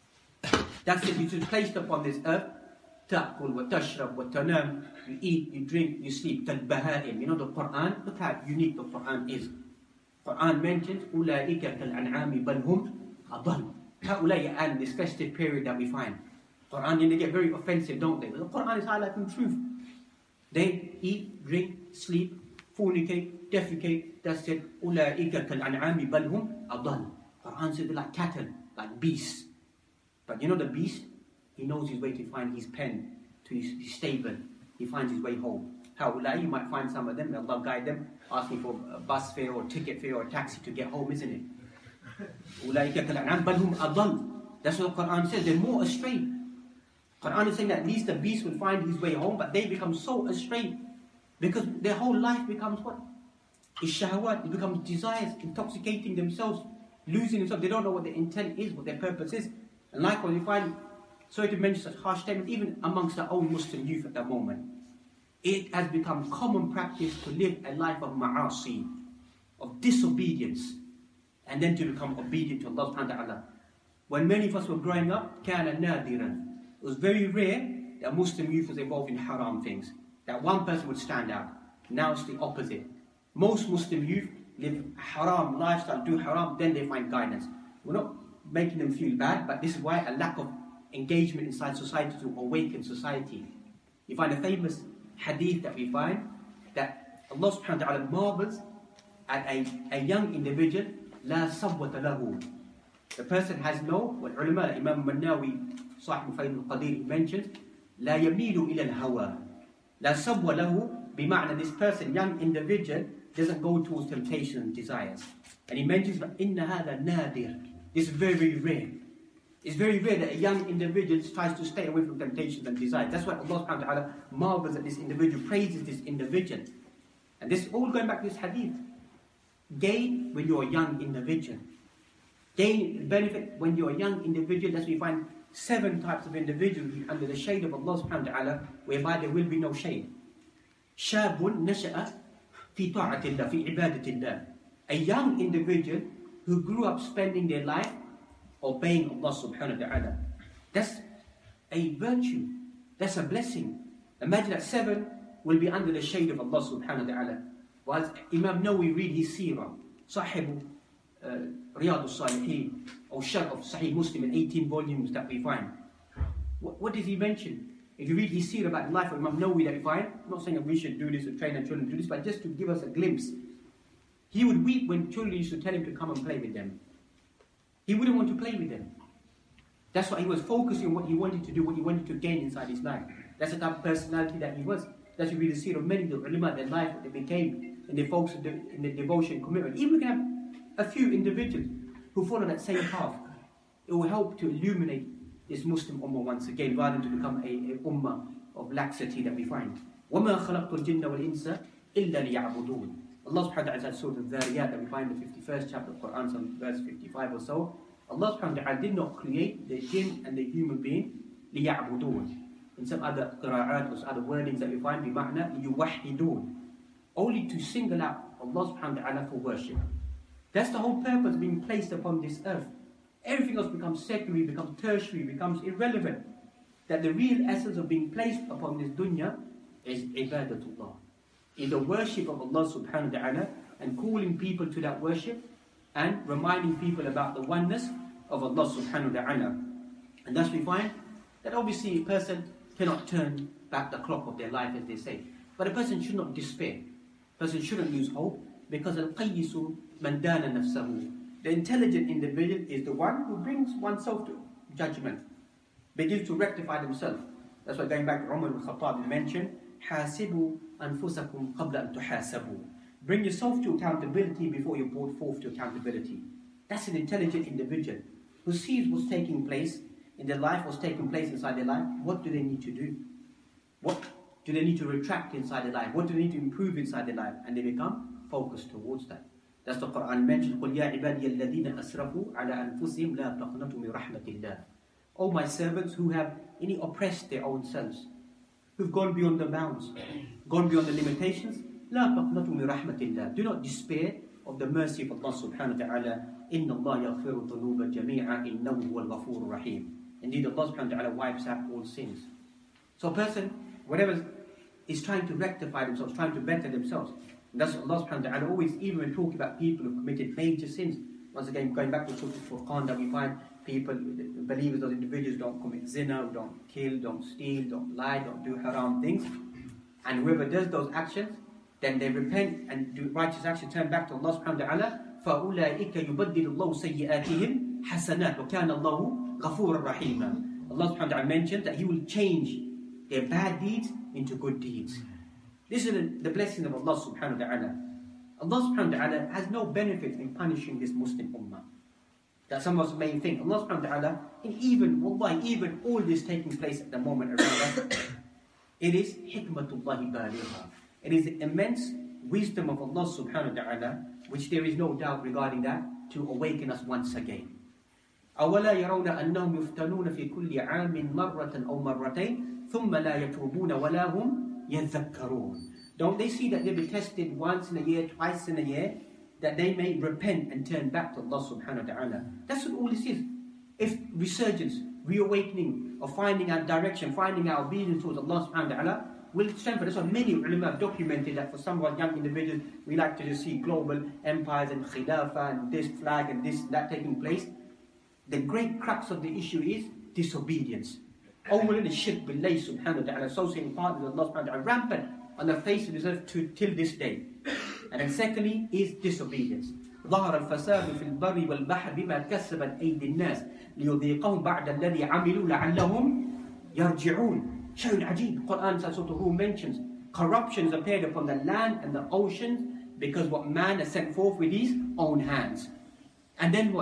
That's it, you're just placed upon this earth. تأكل وتشرب وتنام. You eat, you drink, you sleep. كالبهائم. The Quran, look how unique the Quran is. Quran mentions أولئك كالأنعام بل هم أضل. هؤلاء, and this festive period that we find. Quran, they get very offensive, don't they? The Quran is highlighting truth. They eat, drink, sleep, fornicate, defecate. That's it. أولئك كالأنعام بل هم أضل. Quran says they're like cattle, like beasts. But the beast, he knows his way to find his pen, to his stable. He finds his way home. Ha'ulai, you might find some of them, Allah guide them, asking for a bus fare or ticket fare or a taxi to get home, isn't it? أُولَٰئِكَ كَالْأَنْعَامِ بَلْ هُمْ أَضَلُّ. That's what the Quran says, they're more astray. Quran is saying that at least the beast will find his way home, but they become so astray because their whole life becomes what? It's shahawat, it becomes desires, intoxicating themselves, losing themselves. They don't know what their intent is, what their purpose is. And likewise, you find, sorry to mention such harsh statements, even amongst our own Muslim youth at that moment, it has become common practice to live a life of ma'asi, of disobedience, and then to become obedient to Allah subhanahu wa ta'ala. When many of us were growing up, كَانَ نَادِرًا. It was very rare that Muslim youth was involved in haram things, that one person would stand out. Now it's the opposite. Most Muslim youth live haram lifestyle, do haram, then they find guidance. We're not making them feel bad, but this is why a lack of engagement inside society to awaken society. You find a famous hadith that we find that Allah subhanahu wa ta'ala marvels at a young individual, la sabwata lahu. The person has no, what ulama, Imam Mannawi, Sahib Fayd al-Qadir mentioned, la yamilu ila al-hawa. La sabwa lahu, bima'na this person, young individual, doesn't go towards temptation and desires. And he mentions, inna hadha nadir. This is very, very rare. It's very rare that a young individual tries to stay away from temptations and desires. That's why Allah subhanahu wa ta'ala marvels at this individual, praises this individual. And this is all going back to this hadith. Gain when you're a young individual. Gain benefit when you're a young individual. That's why we find 7 types of individuals under the shade of Allah subhanahu wa ta'ala, whereby there will be no shade. شاب نشأ في طاعة الله في عبادة الله. A young individual who grew up spending their life obeying Allah subhanahu wa ta'ala. That's a virtue. That's a blessing. Imagine that 7 will be under the shade of Allah subhanahu wa ta'ala. Whilst Imam Nawawi read his seerah, Sahib Riyadh al-Salihin, or Sharh of Sahih Muslim in 18 volumes that we find. What did he mention? If you read his seerah about the life of Imam Nawawi that we find, I'm not saying that we should do this or train our children to do this, but just to give us a glimpse. He would weep when children used to tell him to come and play with them. He wouldn't want to play with them. That's why he was focusing on what he wanted to do, what he wanted to gain inside his life. That's the type of personality that he was. That's what we see of many of the ulama, their life, what they became, and they focused in the devotion and commitment. Even we can have a few individuals who follow that same path. It will help to illuminate this Muslim ummah once again, rather than to become a ummah of laxity that we find. وَمَا خَلَقْتُ الْجِنَّ وَالْإِنسَ إِلَّا لِيَعْبُدُونَ. Allah subhanahu wa ta'ala said Surah Al-Dhariyat that we find in the 51st chapter of the Quran, some verse 55 or so. Allah subhanahu wa ta'ala did not create the jinn and the human being لِيَعْبُدُونَ. In some other qira'at or other wordings that we find, بِمَعْنَى لِيُوَحِّدُونَ. Only to single out Allah subhanahu wa ta'ala for worship. That's the whole purpose being placed upon this earth. Everything else becomes secondary, becomes tertiary, becomes irrelevant. That the real essence of being placed upon this dunya is ibadatullah. In the worship of Allah subhanahu wa ta'ala, and calling people to that worship and reminding people about the oneness of Allah subhanahu wa ta'ala. And thus we find that obviously a person cannot turn back the clock of their life, as they say. But a person should not despair. A person shouldn't lose hope, because al-qayyisu man dana nafsahu. The intelligent individual is the one who brings oneself to judgment, begins to rectify themselves. That's why going back to Umar ibn Khattab mentioned, حَاسِبُوا أَنفُسَكُمْ قَبْلَ أَن تُحَاسَبُوا. Bring yourself to accountability before you're brought forth to accountability. That's an intelligent individual who sees what's taking place in their life, what's taking place inside their life. What do they need to do? What do they need to retract inside their life? What do they need to improve inside their life? And they become focused towards that. That's the Quran mentions, قُلْ يَا عِبَادِيَ الَّذِينَ أَسْرَفُوا عَلَىٰ أَنفُسِهِمْ لَا تَقْنَطُوا مِنْ رَحْمَةِ اللَّهِ. O my servants who have oppressed their own selves, who've gone beyond the bounds, gone beyond the limitations, لَا تَقْنَطُوا مِنْ رَحْمَةِ اللَّهِ. Do not despair of the mercy of Allah subhanahu wa ta'ala. إِنَّ اللَّهَ يَغْفِرُ الذُّنُوبَ جَمِيعًا إِنَّهُ هُوَ الْغَفُورُ الرَّحِيمُ. Indeed, Allah subhanahu wa ta'ala wipes out all sins. So a person, whatever is trying to rectify themselves, trying to better themselves, and that's Allah subhanahu wa ta'ala always, even when talking about people who committed major sins, once again going back to Surah Al-Furqan, that we find people, believers, those individuals don't commit zina, don't kill, don't steal, don't lie, don't do haram things. And whoever does those actions, then they repent and do righteous actions, turn back to Allah subhanahu wa ta'ala. فَأُولَٰئِكَ يُبَدِّلُ اللَّهُ سَيِّئَاتِهِمْ حَسَنَاتٍ وَكَانَ اللَّهُ غَفُورًا رَحِيمًا. Allah subhanahu wa ta'ala mentioned that He will change their bad deeds into good deeds. This is the blessing of Allah subhanahu wa ta'ala. Allah subhanahu wa ta'ala has no benefit in punishing this Muslim ummah. That some of us may think, Allah subhanahu wa ta'ala, even all this taking place at the moment around us, it is hikmatullahi baligha. It is the immense wisdom of Allah subhanahu wa ta'ala, which there is no doubt regarding that, to awaken us once again. أَوَلَا يَرَوْنَ أَنَّهُمْ يُفْتَنُونَ فِي كُلِّ عَامٍ مَرَّةً أَوْ مَرَّتَيْنِ ثُمَّ لَا يَتُوبُونَ وَلَا هُمْ يَذَّكَّرُونَ. Don't they see that they'll be tested once in a year, twice in a year, that they may repent and turn back to Allah subhanahu wa ta'ala? That's what all this is. If resurgence, reawakening, or finding our direction, finding our obedience towards Allah subhanahu wa ta'ala, will strengthen. That's why many ulama have documented that for some of our young individuals, we like to just see global empires and khilafah and this flag and this, that taking place. The great crux of the issue is disobedience. Awwalan is shirk billahi subhanahu wa ta'ala, associating partners with Allah subhanahu wa ta'ala, rampant on the face of this earth till this day. And then secondly is disobedience. ظهر الفساد في البر والبحر بما كسبت أيدي الناس ليذيقهم بعد الذي عملوا لعلهم يرجعون. شيء عجيب. Quran Surah Rum mentions corruptions appeared upon the land and the oceans because what man has sent forth with his own hands. And then what?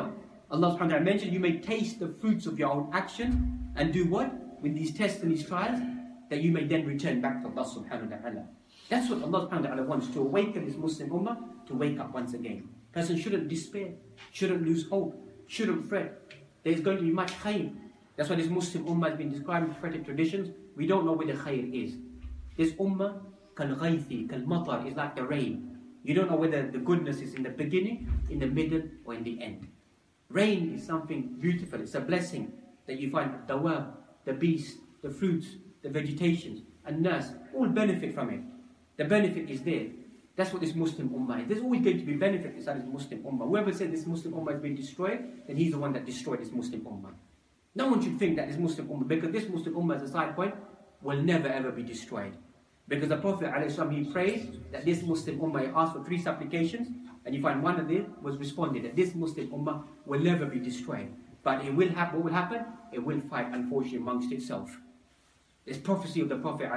Allah subhanahu wa ta'ala mentioned you may taste the fruits of your own actions and do what? With these tests and these trials, that you may then return back to Allah subhanahu wa ta'ala. That's what Allah subhanahu wa ta'ala wants, to awaken this Muslim ummah, to wake up once again. Person shouldn't despair, shouldn't lose hope, shouldn't fret. There's going to be much khair. That's why this Muslim ummah has been described in prophetic traditions. We don't know where the khair is. This ummah, kal-ghaythi, kal-matar, is like the rain. You don't know whether the goodness is in the beginning, in the middle, or in the end. Rain is something beautiful. It's a blessing that you find the dawab, the beasts, the fruits, the vegetations, and nas, all benefit from it. The benefit is there. That's what this Muslim ummah is. There's always going to be benefit inside this Muslim ummah. Whoever said this Muslim ummah has been destroyed, then he's the one that destroyed this Muslim ummah. No one should think that this Muslim ummah, because this Muslim ummah as a side point, will never ever be destroyed. Because the Prophet ﷺ, he prayed that this Muslim ummah, he asked for 3 supplications, and you find one of them was responded, that this Muslim ummah will never be destroyed. But it will happen. What will happen? It will fight, unfortunately, amongst itself. There's prophecy of the Prophet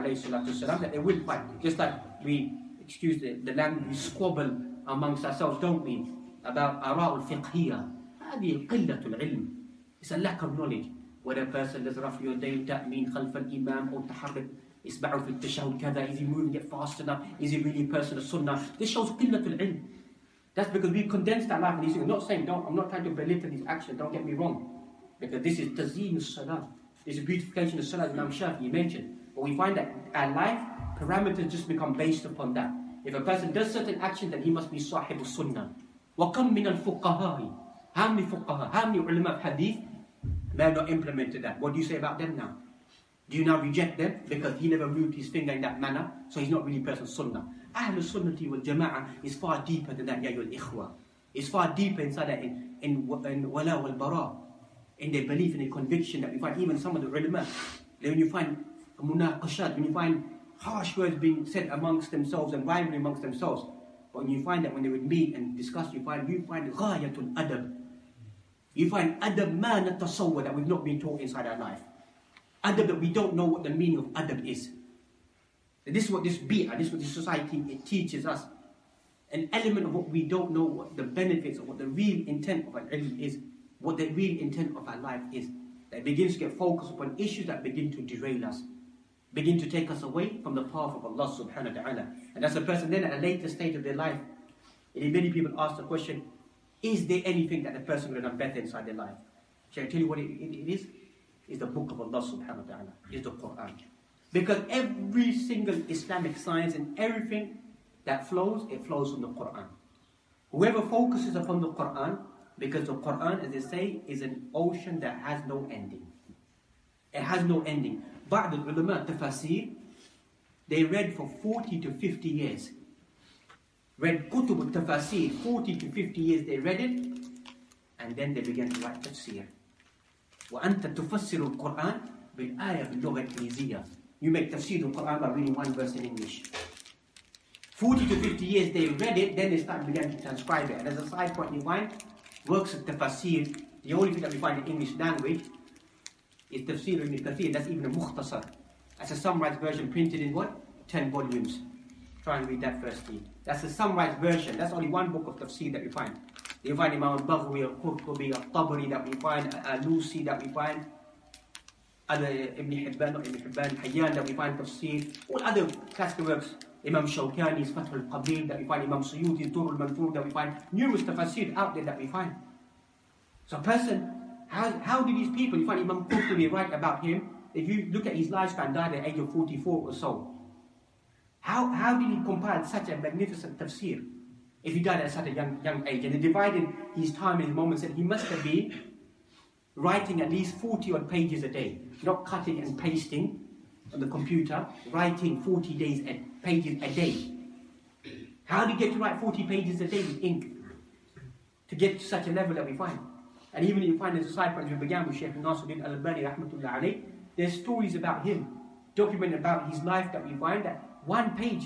ﷺ that they will fight. Just like we, excuse the language, we squabble amongst ourselves, don't we? About ara'ul fiqhiyya. هذه قلة العلم. It's a lack of knowledge. Whether a person does رفع يدين تأمين خلف الإمام أو تحرك إصبعه في التشهد كذا, is he moving it fast enough? Is he really a person of sunnah? This shows قلة العلم. That's because we've condensed our life in these things. I'm not saying, I'm not trying to belittle these actions, don't get me wrong. Because this is tazeen as-salah. This is beautification of salah, Imam Shafi'i mentioned. But we find that our life parameters just become based upon that. If a person does certain actions, then he must be sahib sunnah. وَكَمْ مِنَ الْفُقَّهَاءِ. How many fuqaha, how many ulama of hadith, they have not implemented that? What do you say about them now? Do you now reject them because he never moved his finger in that manner, so he's not really a person of sunnah? Ahlul Sunnati wal Jama'ah is far deeper than that, ya ayyuhal ikhwa. It's far deeper inside that in wala wal bara, in their belief and their conviction that we find even some of the ulama. When you find munaqashat, when you find harsh words being said amongst themselves and rivalry amongst themselves, but when you find that when they would meet and discuss, you find ghayatul adab. You find adab ma natasawwar, that we've not been taught inside our life. Adab that we don't know what the meaning of adab is. This is what this bid'ah, this is what this society, it teaches us. An element of what we don't know, what the benefits of what the real intent of our ilm is, what the real intent of our life is. That begins to get focused upon issues that begin to derail us, begin to take us away from the path of Allah subhanahu wa ta'ala. And as a person then at a later stage of their life, many people ask the question, is there anything that the person would have done better inside their life? Shall I tell you what it is? It's the book of Allah subhanahu wa ta'ala. It's the Quran. Because every single Islamic science and everything that flows, it flows from the Quran. Whoever focuses upon the Quran, because the Quran, as they say, is an ocean that has no ending. It has no ending. Ba'd al-ulama tafasir, they read for 40 to 50 years. Read kutub al-tafasir, 40 to 50 years they read it, and then they began to write tafsir. وَأَنْتَ تُفَسِّرُ الْقُرْآنِ بِالْآيَةِ بِاللُّغَةِ الْإِنْجِلِيزِيَّةِ. You make tafsir al-Quran by reading one verse in English. 40 to 50 years they read it, then they began to transcribe it. And as a side point, you find works of tafsir, the only thing that we find in English language is tafsir ibn Kathir, that's even a mukhtasar. That's a summarized version printed in what? 10 volumes. Try and read that firstly. That's a summarized version. That's only one book of tafsir that we find. You find Imam al-Baghawi, al-Qurtubi, al-Tabari that we find, al-Alusi that we find, other Ibn Hibban, Hayyan that we find tafsir, all other classical works. Imam Shawkani's Fath al-Qabil that we find, Imam Suyuti's Dur al-Manthur that we find, numerous tafsir out there that we find. So a person, how did these people, you find Imam Qurtubi write about him, if you look at his lifespan, died at the age of 44 or so. How did he compile such a magnificent tafsir if he died at such a young age? And he divided his time and his moments, and he must have been writing at least 40 odd pages a day, not cutting and pasting on the computer, writing 40 pages a day. How did he get to write 40 pages a day with ink? To get to such a level that we find. And even if you find as a side point, we began with Shaykh Nasiruddin al-Albani rahmatullah alayh, there's stories about him, documented about his life that we find that one page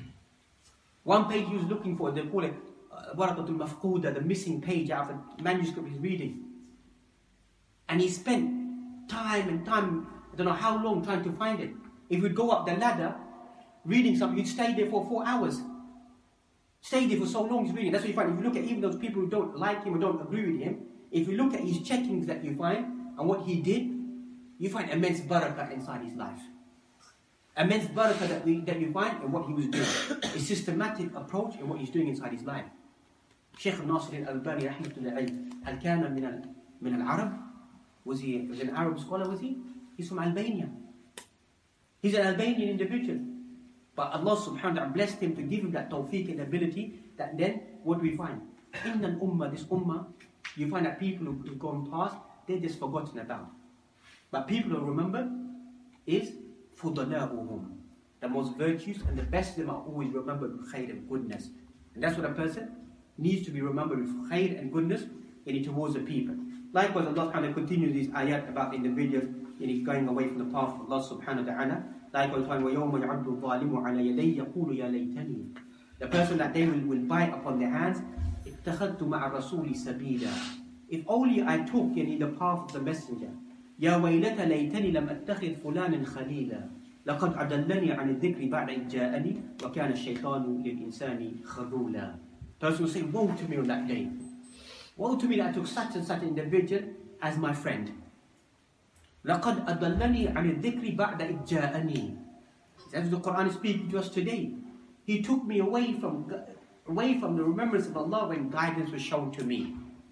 he was looking for, they call it Waraqatul Mafquda, the missing page out of the manuscript he's reading. And he spent time and time, I don't know how long, trying to find it. If you'd go up the ladder, reading something, you'd stay there for 4 hours. Stay there for so long he's reading. That's what you find. If you look at even those people who don't like him or don't agree with him, if you look at his checkings that you find and what he did, you find immense barakah inside his life. Immense barakah that you find in what he was doing. A systematic approach in what he's doing inside his life. Sheikh Nasir al-Albani rahmatullahi alayhi, hal kana min al-Arab? Was he an Arab scholar, was he? He's from Albania. He's an Albanian individual. But Allah subhanahu wa ta'ala blessed him to give him that tawfiq and ability, that then, what do we find? In an ummah, this ummah, you find that people who've gone past, they're just forgotten about. But people who remember is fudala'uhum. The most virtuous and the best of them are always remembered with khair and goodness. And that's what a person needs to be remembered with khair and goodness towards the people. Likewise, Allah subhanahu continues these ayat about individuals going away from the path of Allah subhanahu wa ta'ala. Likewise, وَيَوْمَ يَعَبْدُ الظَّالِمُ عَلَى يَدَيْهِ يَقُولُ يَا لَيْتَنِي. The person that they will bite upon their hands, اتَّخَذْتُ مَعَ الرَّسُولِ سَبِيلًا. If only I took in the path of the messenger. يَا وَيْلَةَ لَيْتَنِي لَمْ أَتَّخِذْ فُلَانًا خَلِيلًا لَقَدْ أَضَلَّنِي عَنِ الذِّكْرِ بَعْدَ إِذْ جَاءَنِي وَكَانَ الشَّيْطَانُ لِلْإِنسَانِ خَذُولًا. Person will say, woe to me on that day. Woe to me that I took such and such an individual as my friend. لَقَدْ أَضَلَّنِي عَنِ الذِّكْرِ بَعْدَ إِذْ جَاءَنِي. As the Quran is speaking to us today. He took me away from the remembrance of Allah when guidance was shown to me.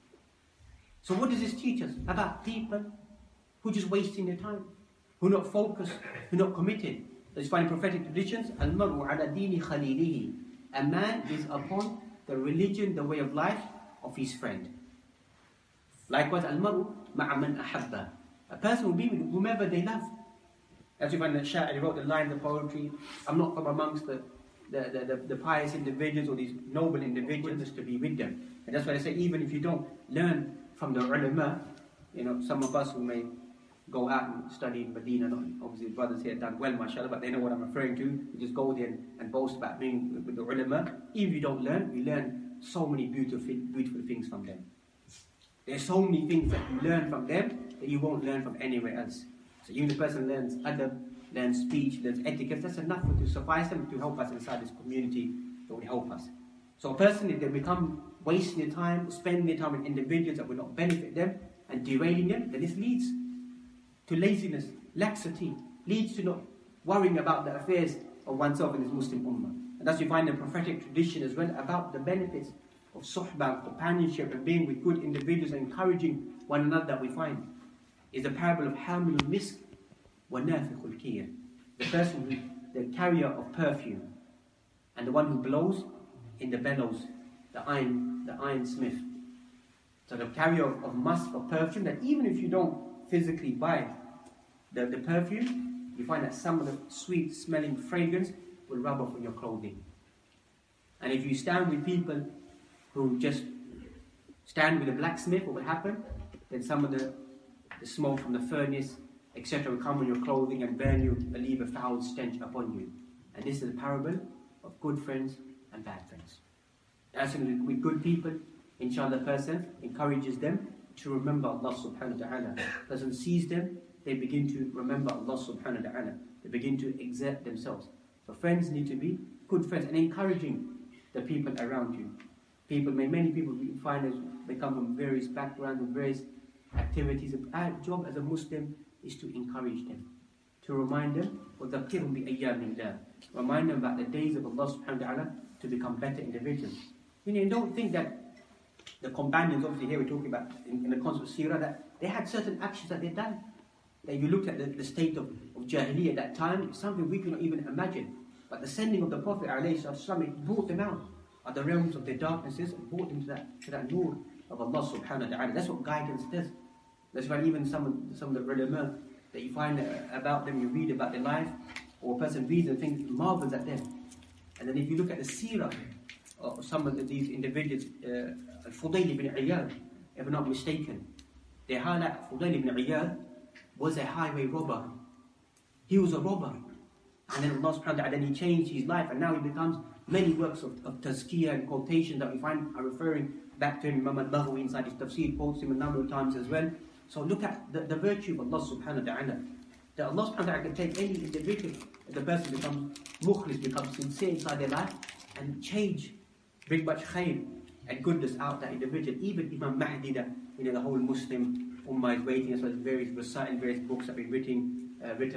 So what does this teach us? About people who are just wasting their time, who are not focused, who are not committed. Let's find prophetic traditions. Al-mar'u ala dini khalilihi. A man is upon the religion, the way of life of his friend. Likewise, al-mar'u ma'a man ahabba. A person will be with whomever they love. As you find that Sha'ir wrote the lines of poetry, I'm not from amongst the pious individuals or these noble individuals, just to be with them. And that's why I say, even if you don't learn from the ulama, some of us who may go out and study in Medina, obviously brothers here have done well, mashallah, but they know what I'm referring to. We just go there and boast about being with the ulama. Even if you don't learn, we learn so many beautiful things from them. There's so many things that you learn from them that you won't learn from anywhere else. So even the person learns adab, learns speech, learns etiquette, that's enough to suffice them to help us inside this community that will help us. So a person, if they become wasting their time, spending their time with individuals that will not benefit them and derailing them, then this leads to laziness, laxity, leads to not worrying about the affairs of oneself in this Muslim ummah. And that's you find in the prophetic tradition as well about the benefits of suhbah, companionship, and being with good individuals and encouraging one another that we find. Is the parable of Hamilul Misk wa Nafikhul Kir. The person the carrier of perfume, and the one who blows in the bellows, the ironsmith. So the carrier of musk, of perfume, that even if you don't physically buy the perfume, you find that some of the sweet smelling fragrance will rub off on your clothing. And if you stand with people who just stand with a blacksmith, what will happen? Then some of the smoke from the furnace, etc., will come on your clothing and burn you and leave a foul stench upon you. And this is a parable of good friends and bad friends. As with good people, inshallah, the person encourages them to remember Allah subhanahu wa ta'ala. Person sees them, they begin to remember Allah subhanahu wa ta'ala. They begin to exert themselves. So friends need to be good friends and encouraging the people around you. Many people we find as they come from various backgrounds and various activities. Our job as a Muslim is to encourage them, to remind them وَذَكِّرْهُمْ بِأَيَّامِ اللَّهِ. Remind them about the days of Allah subhanahu wa ta'ala to become better individuals. Don't think that the companions, obviously here we're talking about in the concept of seerah, that they had certain actions that they'd done. That if you looked at the state of Jahiliyyah at that time, it's something we cannot even imagine. But the sending of the Prophet ﷺ, it brought them out of the realms of their darknesses and brought them to that nur of Allah subhanahu wa ta'ala. That's what guidance does. That's why even some of the ulama that you find about them, you read about their life, or a person reads and thinks, marvels at them. And then if you look at the seerah of some of these individuals, Fudayl ibn Iyad, if I'm not mistaken, they highlight Fudayl ibn Iyad was a highway robber. He was a robber. And then Allah subhanahu wa ta'ala, then he changed his life, and now he becomes many works of tazkiyah and quotation that we find are referring back to him. Imam al-Baghawi inside his tafsir quotes him a number of times as well. So look at the virtue of Allah subhanahu wa ta'ala. That Allah subhanahu wa ta'ala can take any individual, if the person becomes mukhlis, becomes sincere inside their life, and change, bring much khair and goodness out that individual. Even Imam Mahdi that the whole Muslim Ummah is waiting, as well as various books have been written,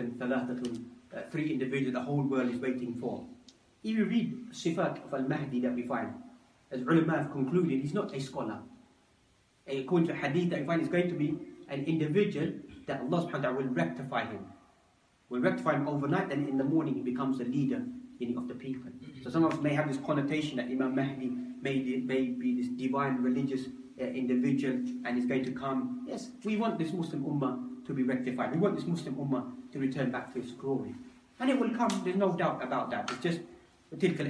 three individuals the whole world is waiting for. If you read Sifat of Al-Mahdi that we find, as ulama have concluded, he's not a scholar. According to hadith that we find, he's going to be an individual that Allah subhanahu wa ta'ala will rectify him. Will rectify him overnight, and in the morning he becomes the leader of the people. So some of us may have this connotation that Imam Mahdi may be this divine religious individual and is going to come. Yes, we want this Muslim Ummah to be rectified. We want this Muslim Ummah to return back to its glory. And it will come, there's no doubt about that. It's just, these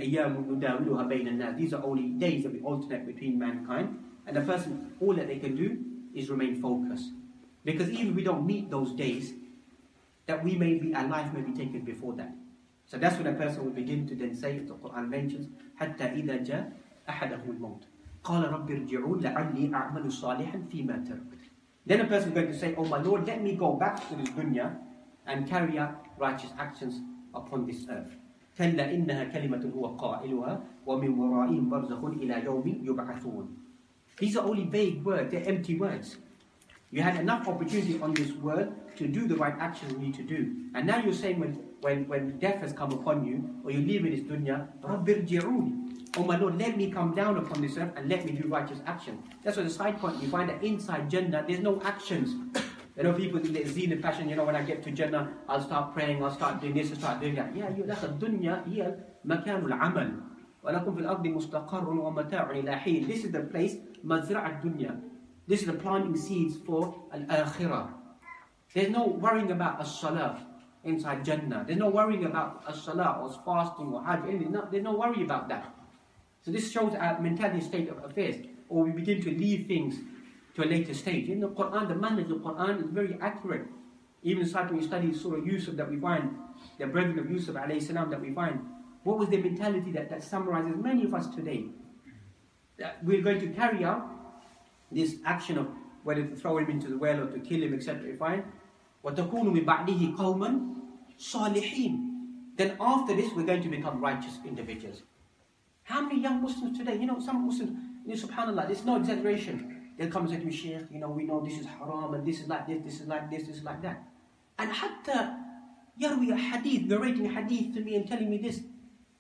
are only days that we alternate between mankind. And the person, all that they can do is remain focused. Because even if we don't meet those days, that our life may be taken before that. So that's when a person will begin to then say, the Quran mentions, حَتَّى إِذَا جَاءَ أَحَدَهُمُ الْمَوْتِ قَالَ رَبِّ ارْجِعُونَ لَعَلِّي أَعْمَلُ صَالِحًا فِي مَا تَرَكْتُ. Then a person is going to say, oh my Lord, let me go back to this dunya and carry out righteous actions upon this earth. كَلَّا إِنَّهَا كَلِمَةٌ هُوَ قَائِلُهَا وَمِنْ وَرَائِهِمْ بَرْزَخٌ إِلَى يَوْمِ يُبْعَثُونَ. These are only vague words, they're empty words. You had enough opportunity on this world to do the right actions you need to do. And now you're saying when death has come upon you, or you leave in this dunya, رَبِّ ارْجِعُونَ. Oh my Lord, let me come down upon this earth and let me do righteous action. That's why the side point, you find that inside Jannah, there's no actions. People do their zeal and passion, when I get to Jannah, I'll start praying, I'll start doing this, I'll start doing that. Yeah, that's a dunya, here, مكان العمل. وَلَكُمْ فِي الْأَرْضِ مُسْتَقَرٌ وَمَتَاعٌ إِلَى حِينٍ. This is the place, مَزْرَعَ الدُّنْيَا. This is the planting seeds for al-akhirah. There's no worrying about as-salah inside Jannah. There's no worrying about as-salah or fasting or hajj. There's no worry about that. So this shows our mentality state of affairs. Or we begin to leave things to a later stage. In the Quran, the manhaj of the Quran is very accurate. Even when you study Surah Yusuf that we find, the brethren of Yusuf alayhi salam that we find, what was their mentality that summarizes many of us today? That we're going to carry out this action of whether to throw him into the well or to kill him, etc. Fine. وَتَكُونُ مِنْ بَعْدِهِ قَوْمًا صَالِحِينَ. Then after this, we're going to become righteous individuals. How many young Muslims today, some Muslims, subhanAllah, there's no exaggeration. They'll come and say to me, Shaykh, we know this is haram and this is like this, this is like this, this is like that. And hatta yarwi a hadith, narrating a hadith to me and telling me this.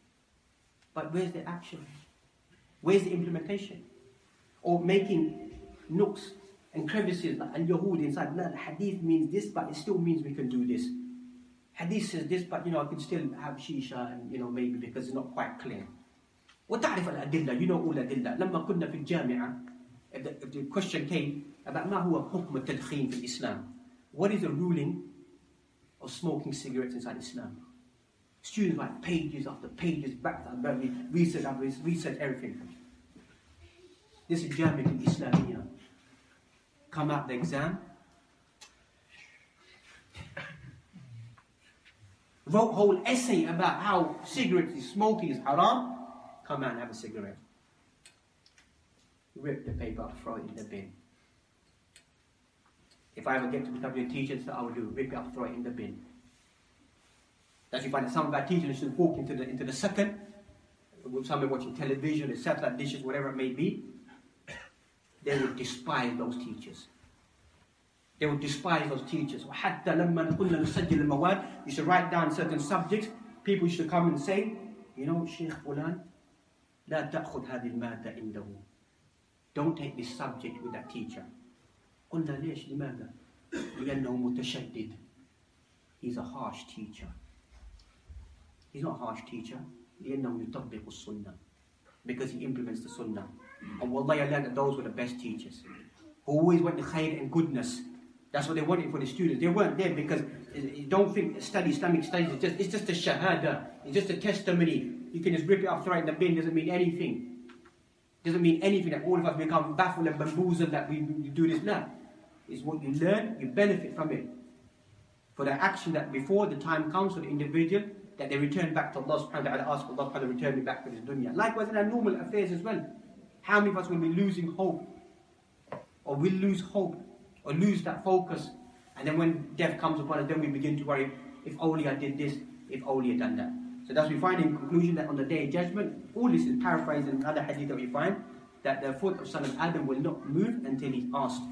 But where's the action? Where's the implementation? Or making nooks and crevices and Yahud inside. No, the hadith means this, but it still means we can do this. Hadith says this, but I can still have shisha and maybe because it's not quite clear. وتعرف الأدلة, all the adillah. لما كنا في الجامعة, the question came about ما هو حكم التدخين في الإسلام. What is the ruling of smoking cigarettes inside Islam? Students write pages after pages, back to research everything. This is Jamiat al-Islamiyya. Come out the exam. Wrote whole essay about how smoking is haram. Come out and have a cigarette. Rip the paper up, throw it in the bin. If I ever get to become your teacher, that's what I will do. Rip it up, throw it in the bin. That you find that some of our teachers should walk into the second, with somebody watching television, the satellite dishes, whatever it may be. They would despise those teachers. They would despise those teachers. وَحَتَّى لَمَّا نَقُلْنَا نُسَجِّلَ الْمَوَادِ. You should write down certain subjects. People should come and say, Shaykh Fulan, لا تأخذ هذه المادة عنده. Don't take this subject with that teacher. قلنا ليش لماذا؟ لأنه متشدد. He's a harsh teacher. He's not a harsh teacher. لأنه يطبق السنة. Because he implements the sunnah. And wallahi, I learned that those were the best teachers. Who always want the khair and goodness. That's what they wanted for the students. They weren't there because, don't think Islamic studies, it's just a shahada. It's just a testimony. You can just rip it up, throw it in the bin, doesn't mean anything. Doesn't mean anything that all of us become baffled and bamboozled that we do this now. It's what you learn, you benefit from it. For the action that before the time comes for the individual, that they return back to Allah subhanahu wa ta'ala, ask Allah to return me back to this dunya. Likewise in our normal affairs as well. How many of us will be losing hope? Or will lose hope? Or lose that focus? And then when death comes upon us, then we begin to worry, if only I did this, if only I done that. So thus we find in conclusion that on the day of judgment, all this is paraphrased in another hadith that we find, that the foot of son of Adam will not move until he's asked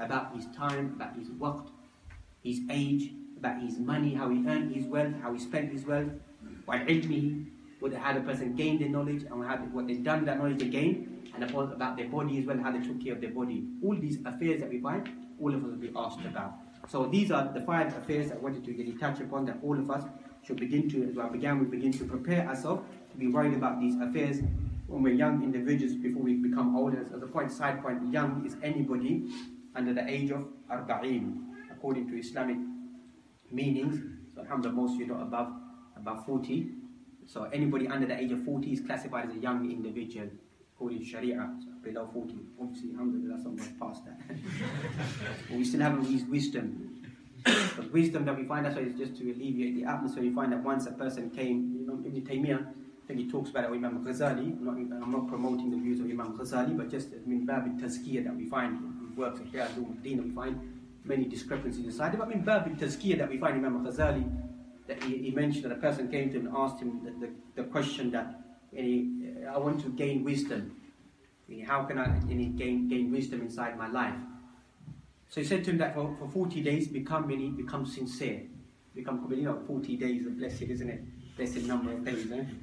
about his time, about his waqt, his age, about his money, how he earned his wealth, how he spent his wealth, how the person gained their knowledge, and what they've done with that knowledge they gained, and about their body as well, how they took care of their body. All these affairs that we find, all of us will be asked about. So these are the 5 affairs that I wanted to really touch upon, that all of us should begin to, as we begin to prepare ourselves to be worried about these affairs when we're young individuals before we become older. As a side point, young is anybody under the age of arba'in, according to Islamic meanings. So alhamdulillah, most of you are above 40. So anybody under the age of 40 is classified as a young individual, according to Sharia. So below 40, obviously, alhamdulillah, someone passed that. But we still haven't used wisdom. But wisdom that we find, that's why it's just to alleviate the atmosphere. You find that once a person came, Ibn Taymiyyah, I think he talks about it with Imam Ghazali. I'm not promoting the views of Imam Ghazali, but just min bab al-tazkiyah that we find in works of Ihya al-Ulum, we find many discrepancies inside it. But min bab al-tazkiyah that we find in Imam Ghazali, that he mentioned that a person came to him and asked him the question that, I want to gain wisdom. How can I gain wisdom inside my life? So he said to him that for 40 days, become sincere. 40 days are blessed, isn't it? Blessed number of days, eh?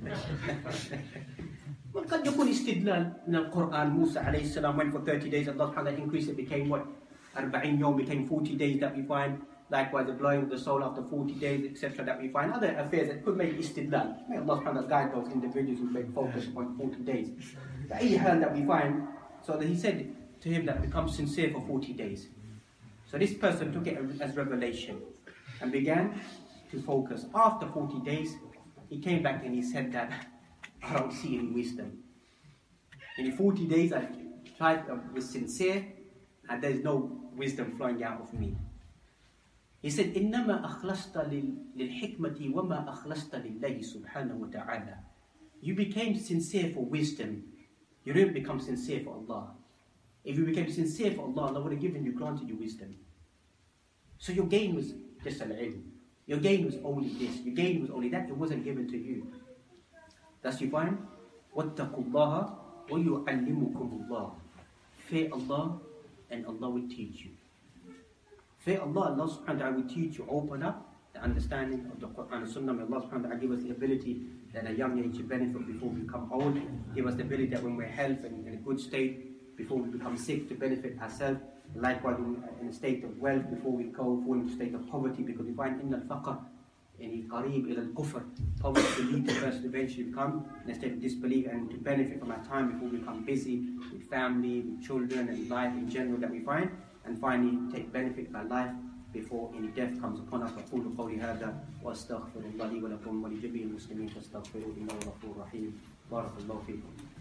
وقد يكون استدلال من القرآن. Musa alayhi salam went for 30 days, Allah subhanahu wa ta'ala increased it, became what? 40 yawm, became 40 days that we find. Likewise, the blowing of the soul after 40 days, etc. that we find. Other affairs that could make istidlal. May Allah subhanahu wa ta'ala guide those individuals who make focus upon 40 days. The ayhan that we find, so that he said to him that become sincere for 40 days. So this person took it as revelation and began to focus. After 40 days, he came back and he said that, I don't see any wisdom. In 40 days, I was sincere, and there's no wisdom flowing out of me. He said, إِنَّمَا أَخْلَصْتَ لِلْحِكْمَةِ وَمَا أَخْلَصْتَ لِلَّهِ سُبْحَانَهُ وَتَعَالَى. You became sincere for wisdom. You didn't become sincere for Allah. If you became sincere for Allah, Allah would have granted you wisdom. So your gain was just al-ilm. Your gain was only this. Your gain was only that. It wasn't given to you. Thus you find, وَاتَّقُوا اللَّهَ وَيُعَلِّمُكُمُ اللَّهُ. Fear Allah, and Allah will teach you. Fear Allah, Allah subhanahu wa ta'ala will teach you, open up the understanding of the Quran and Sunnah. May Allah subhanahu wa ta'ala give us the ability that at a young age to benefit before we become old. Give us the ability that when we're healthy and in a good state, before we become sick, to benefit ourselves. Likewise, in a state of wealth, before we fall into a state of poverty, because we find in al-faqr, in qareeb ila al-kufr, poverty will lead the person to eventually become in a state of disbelief, and to benefit from our time before we become busy with family, with children, and life in general that we find, and finally take benefit of our life before any death comes upon us. أقول قولي هذا وأستغفر الله لي ولكم ولجميع المسلمين فاستغفروه إنه غفور رحيم. بارك الله فيكم.